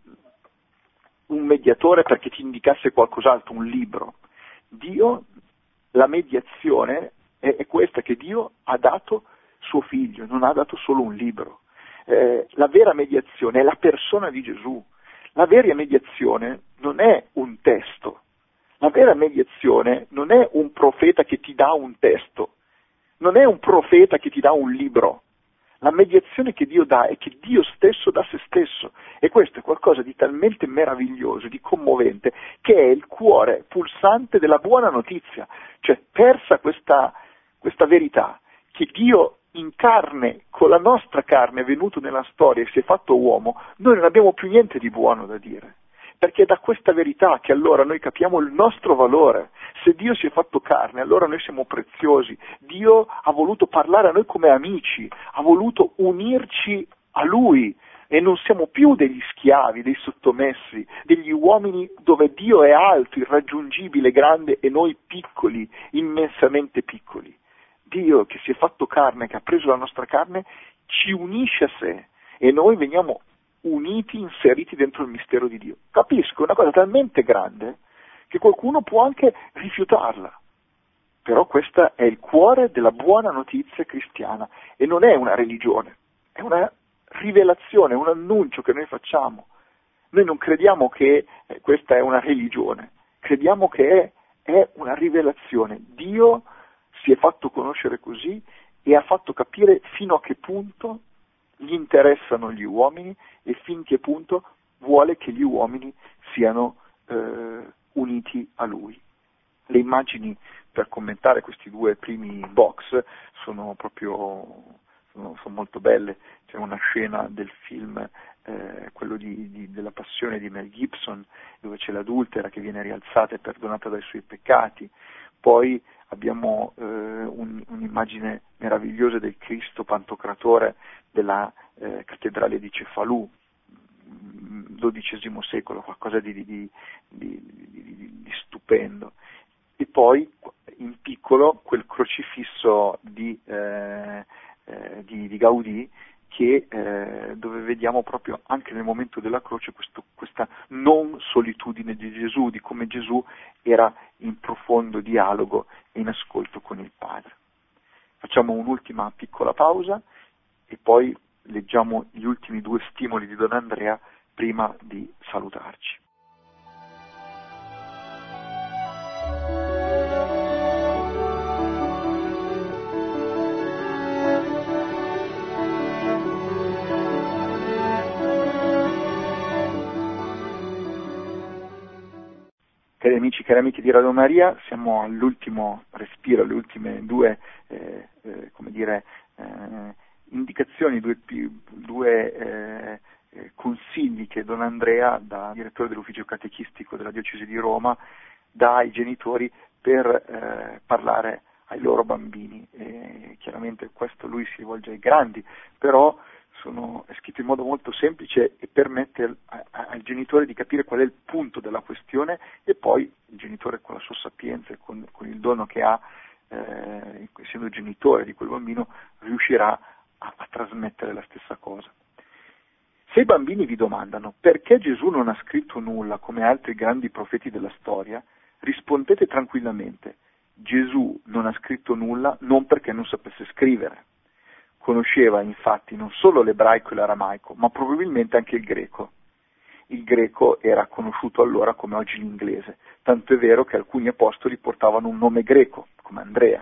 un mediatore perché ti indicasse qualcos'altro, un libro. Dio, la mediazione è, è questa, che Dio ha dato suo figlio, non ha dato solo un libro. Eh, la vera mediazione è la persona di Gesù. La vera mediazione non è un testo. La vera mediazione non è un profeta che ti dà un testo. Non è un profeta che ti dà un libro. La mediazione che Dio dà è che Dio stesso dà se stesso, e questo è qualcosa di talmente meraviglioso, di commovente, che è il cuore pulsante della buona notizia. Cioè, persa questa, questa verità, che Dio in carne, con la nostra carne, è venuto nella storia e si è fatto uomo, noi non abbiamo più niente di buono da dire. Perché è da questa verità che allora noi capiamo il nostro valore. Se Dio si è fatto carne, allora noi siamo preziosi. Dio ha voluto parlare a noi come amici, ha voluto unirci a Lui, e non siamo più degli schiavi, dei sottomessi, degli uomini dove Dio è alto, irraggiungibile, grande, e noi piccoli, immensamente piccoli. Dio che si è fatto carne, che ha preso la nostra carne, ci unisce a sé, e noi veniamo uniti, inseriti dentro il mistero di Dio. Capisco, è una cosa talmente grande che qualcuno può anche rifiutarla, però questo è il cuore della buona notizia cristiana, e non è una religione, è una rivelazione, un annuncio che noi facciamo. Noi non crediamo che eh, questa è una religione, crediamo che è, è una rivelazione. Dio si è fatto conoscere così e ha fatto capire fino a che punto gli interessano gli uomini e fin che punto vuole che gli uomini siano eh, uniti a Lui. Le immagini per commentare questi due primi box sono proprio sono, sono molto belle. C'è una scena del film, eh, quello di, di, della passione di Mel Gibson, dove c'è l'adultera che viene rialzata e perdonata dai suoi peccati. Poi abbiamo eh, un, un'immagine meravigliosa del Cristo Pantocratore della eh, cattedrale di Cefalù, dodicesimo secolo, qualcosa di, di, di, di, di, di stupendo. E poi in piccolo quel crocifisso di, eh, eh, di, di Gaudì, che, eh, dove vediamo proprio anche nel momento della croce questo, questa non solitudine di Gesù, di come Gesù era in profondo dialogo e in ascolto con il Padre. Facciamo un'ultima piccola pausa e poi leggiamo gli ultimi due stimoli di Don Andrea prima di salutarci. Cari amici, cari amiche di Radio Maria, siamo all'ultimo respiro, alle ultime due, eh, eh, come dire, eh, indicazioni, due, due eh, eh, consigli che Don Andrea, da direttore dell'ufficio catechistico della diocesi di Roma, dà ai genitori per eh, parlare ai loro bambini. E chiaramente questo lui si rivolge ai grandi, però sono, è scritto in modo molto semplice e permette al, a, al genitore di capire qual è il punto della questione, e poi il genitore con la sua sapienza e con, con il dono che ha eh, essendo genitore di quel bambino, riuscirà a, a trasmettere la stessa cosa. Se i bambini vi domandano perché Gesù non ha scritto nulla come altri grandi profeti della storia, rispondete tranquillamente: Gesù non ha scritto nulla non perché non sapesse scrivere. Conosceva infatti non solo l'ebraico e l'aramaico, ma probabilmente anche il greco. Il greco era conosciuto allora come oggi l'inglese, tanto è vero che alcuni apostoli portavano un nome greco, come Andrea.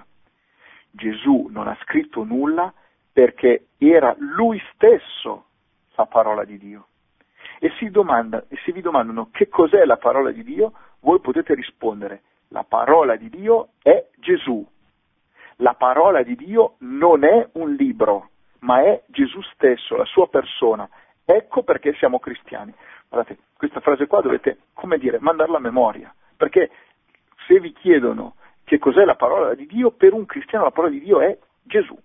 Gesù non ha scritto nulla perché era lui stesso la parola di Dio. E si domanda, e se vi domandano che cos'è la parola di Dio, voi potete rispondere: la parola di Dio è Gesù. La parola di Dio non è un libro, ma è Gesù stesso, la sua persona. Ecco perché siamo cristiani. Guardate, questa frase qua dovete, come dire, mandarla a memoria, perché se vi chiedono che cos'è la parola di Dio, per un cristiano la parola di Dio è Gesù.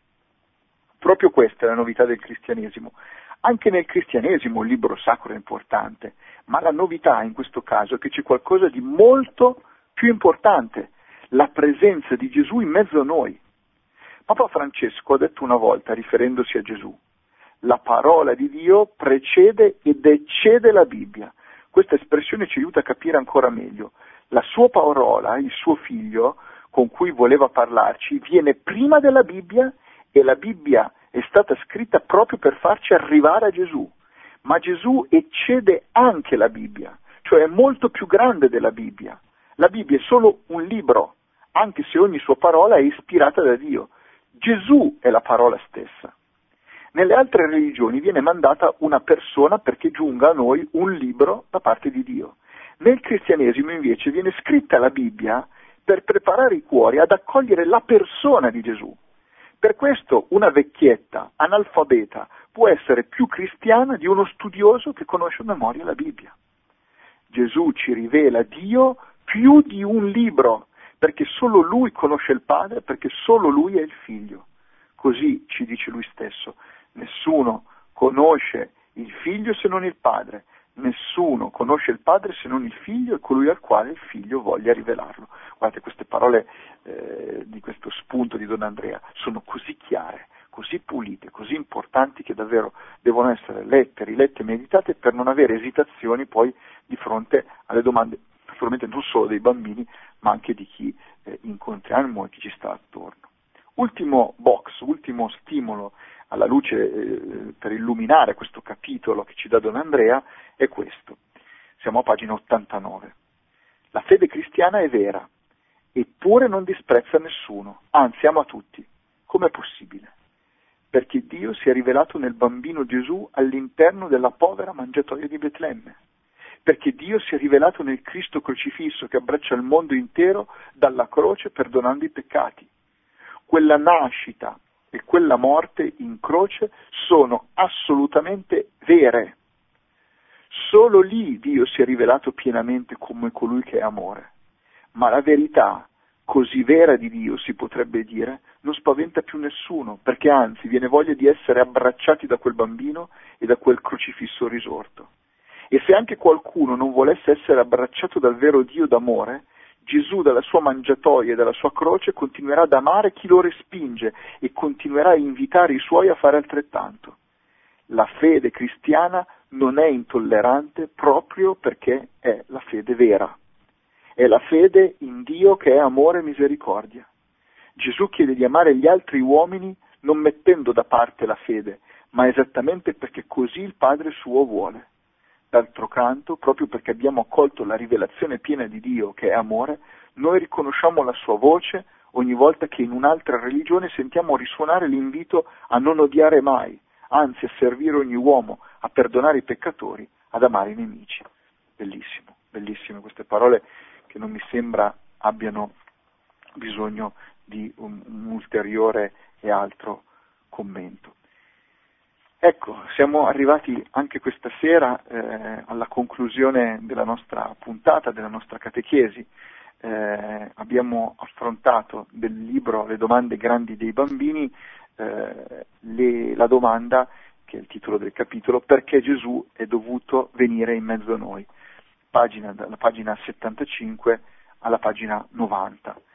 Proprio questa è la novità del cristianesimo. Anche nel cristianesimo il libro sacro è importante, ma la novità in questo caso è che c'è qualcosa di molto più importante: la presenza di Gesù in mezzo a noi. Papa Francesco ha detto una volta, riferendosi a Gesù: la parola di Dio precede ed eccede la Bibbia. Questa espressione ci aiuta a capire ancora meglio. La sua parola, il suo figlio, con cui voleva parlarci, viene prima della Bibbia, e la Bibbia è stata scritta proprio per farci arrivare a Gesù. Ma Gesù eccede anche la Bibbia, cioè è molto più grande della Bibbia. La Bibbia è solo un libro, anche se ogni sua parola è ispirata da Dio. Gesù è la parola stessa. Nelle altre religioni viene mandata una persona perché giunga a noi un libro da parte di Dio. Nel cristianesimo invece viene scritta la Bibbia per preparare i cuori ad accogliere la persona di Gesù. Per questo una vecchietta analfabeta può essere più cristiana di uno studioso che conosce a memoria la Bibbia. Gesù ci rivela Dio più di un libro, perché solo Lui conosce il Padre, perché solo Lui è il Figlio. Così ci dice Lui stesso: nessuno conosce il Figlio se non il Padre, nessuno conosce il Padre se non il Figlio e colui al quale il Figlio voglia rivelarlo. Guardate, queste parole eh, di questo spunto di Don Andrea sono così chiare, così pulite, così importanti, che davvero devono essere lette, rilette e meditate per non avere esitazioni poi di fronte alle domande, naturalmente non solo dei bambini, ma anche di chi eh, incontriamo e chi ci sta attorno. Ultimo box, ultimo stimolo alla luce eh, per illuminare questo capitolo che ci dà Don Andrea è questo. Siamo a pagina ottantanove. La fede cristiana è vera, eppure non disprezza nessuno, anzi ama tutti. Com'è possibile? Perché Dio si è rivelato nel bambino Gesù all'interno della povera mangiatoia di Betlemme. Perché Dio si è rivelato nel Cristo crocifisso che abbraccia il mondo intero dalla croce perdonando i peccati. Quella nascita e quella morte in croce sono assolutamente vere. Solo lì Dio si è rivelato pienamente come colui che è amore. Ma la verità così vera di Dio, si potrebbe dire, non spaventa più nessuno, perché anzi viene voglia di essere abbracciati da quel bambino e da quel crocifisso risorto. E se anche qualcuno non volesse essere abbracciato dal vero Dio d'amore, Gesù dalla sua mangiatoia e dalla sua croce continuerà ad amare chi lo respinge e continuerà a invitare i suoi a fare altrettanto. La fede cristiana non è intollerante proprio perché è la fede vera. È la fede in Dio che è amore e misericordia. Gesù chiede di amare gli altri uomini non mettendo da parte la fede, ma esattamente perché così il Padre suo vuole. D'altro canto, proprio perché abbiamo accolto la rivelazione piena di Dio, che è amore, noi riconosciamo la sua voce ogni volta che in un'altra religione sentiamo risuonare l'invito a non odiare mai, anzi a servire ogni uomo, a perdonare i peccatori, ad amare i nemici. Bellissimo, bellissime queste parole che non mi sembra abbiano bisogno di un, un ulteriore e altro commento. Ecco, siamo arrivati anche questa sera eh, alla conclusione della nostra puntata, della nostra catechesi. Eh, abbiamo affrontato del libro Le domande grandi dei bambini, eh, le, la domanda, che è il titolo del capitolo, perché Gesù è dovuto venire in mezzo a noi, pagina, dalla pagina settantacinque alla pagina novanta.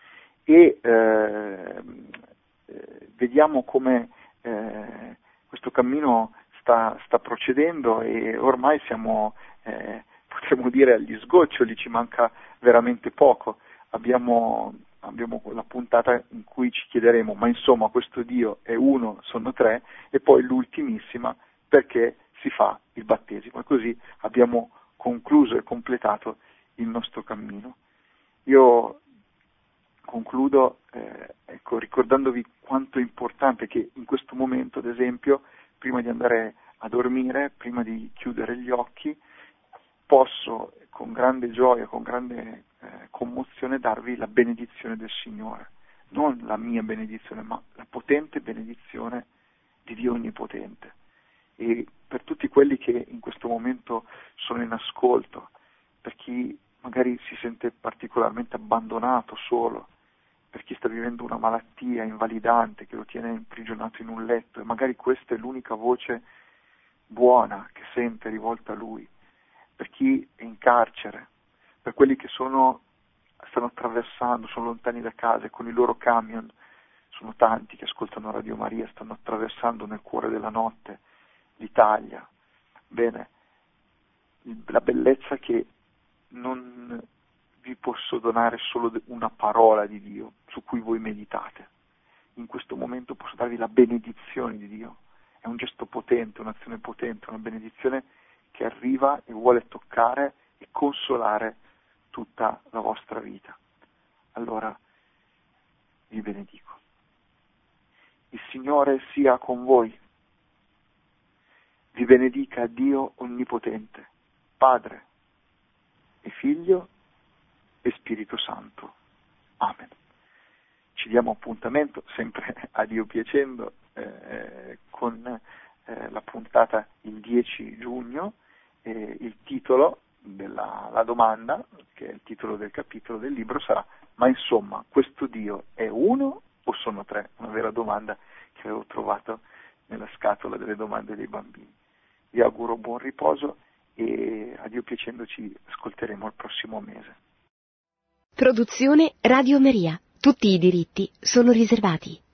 e eh, vediamo come eh, questo cammino sta, sta procedendo e ormai siamo, eh, potremmo dire, agli sgoccioli, ci manca veramente poco. Abbiamo, abbiamo la puntata in cui ci chiederemo, ma insomma questo Dio è uno, sono tre, e poi l'ultimissima, perché si fa il battesimo, e così abbiamo concluso e completato il nostro cammino. Io concludo eh, ecco, ricordandovi quanto è importante che in questo momento, ad esempio, prima di andare a dormire, prima di chiudere gli occhi, posso con grande gioia, con grande eh, commozione darvi la benedizione del Signore, non la mia benedizione, ma la potente benedizione di Dio Onnipotente. E per tutti quelli che in questo momento sono in ascolto, per chi magari si sente particolarmente abbandonato, solo, per chi sta vivendo una malattia invalidante che lo tiene imprigionato in un letto, e magari questa è l'unica voce buona che sente rivolta a lui, per chi è in carcere, per quelli che sono, stanno attraversando, sono lontani da casa e con i loro camion, sono tanti che ascoltano Radio Maria, stanno attraversando nel cuore della notte l'Italia. Bene, la bellezza che non vi posso donare solo una parola di Dio su cui voi meditate. In questo momento posso darvi la benedizione di Dio. È un gesto potente, un'azione potente, una benedizione che arriva e vuole toccare e consolare tutta la vostra vita. Allora vi benedico. Il Signore sia con voi. Vi benedica Dio Onnipotente, Padre e Figlio e Spirito Santo. Amen. Ci diamo appuntamento, sempre a Dio piacendo, eh, con eh, la puntata il dieci giugno. Eh, il titolo della la domanda, che è il titolo del capitolo del libro, sarà: ma insomma, questo Dio è uno o sono tre? Una vera domanda che avevo trovato nella scatola delle domande dei bambini. Vi auguro buon riposo e a Dio piacendo ci ascolteremo il prossimo mese. Produzione Radio Maria. Tutti i diritti sono riservati.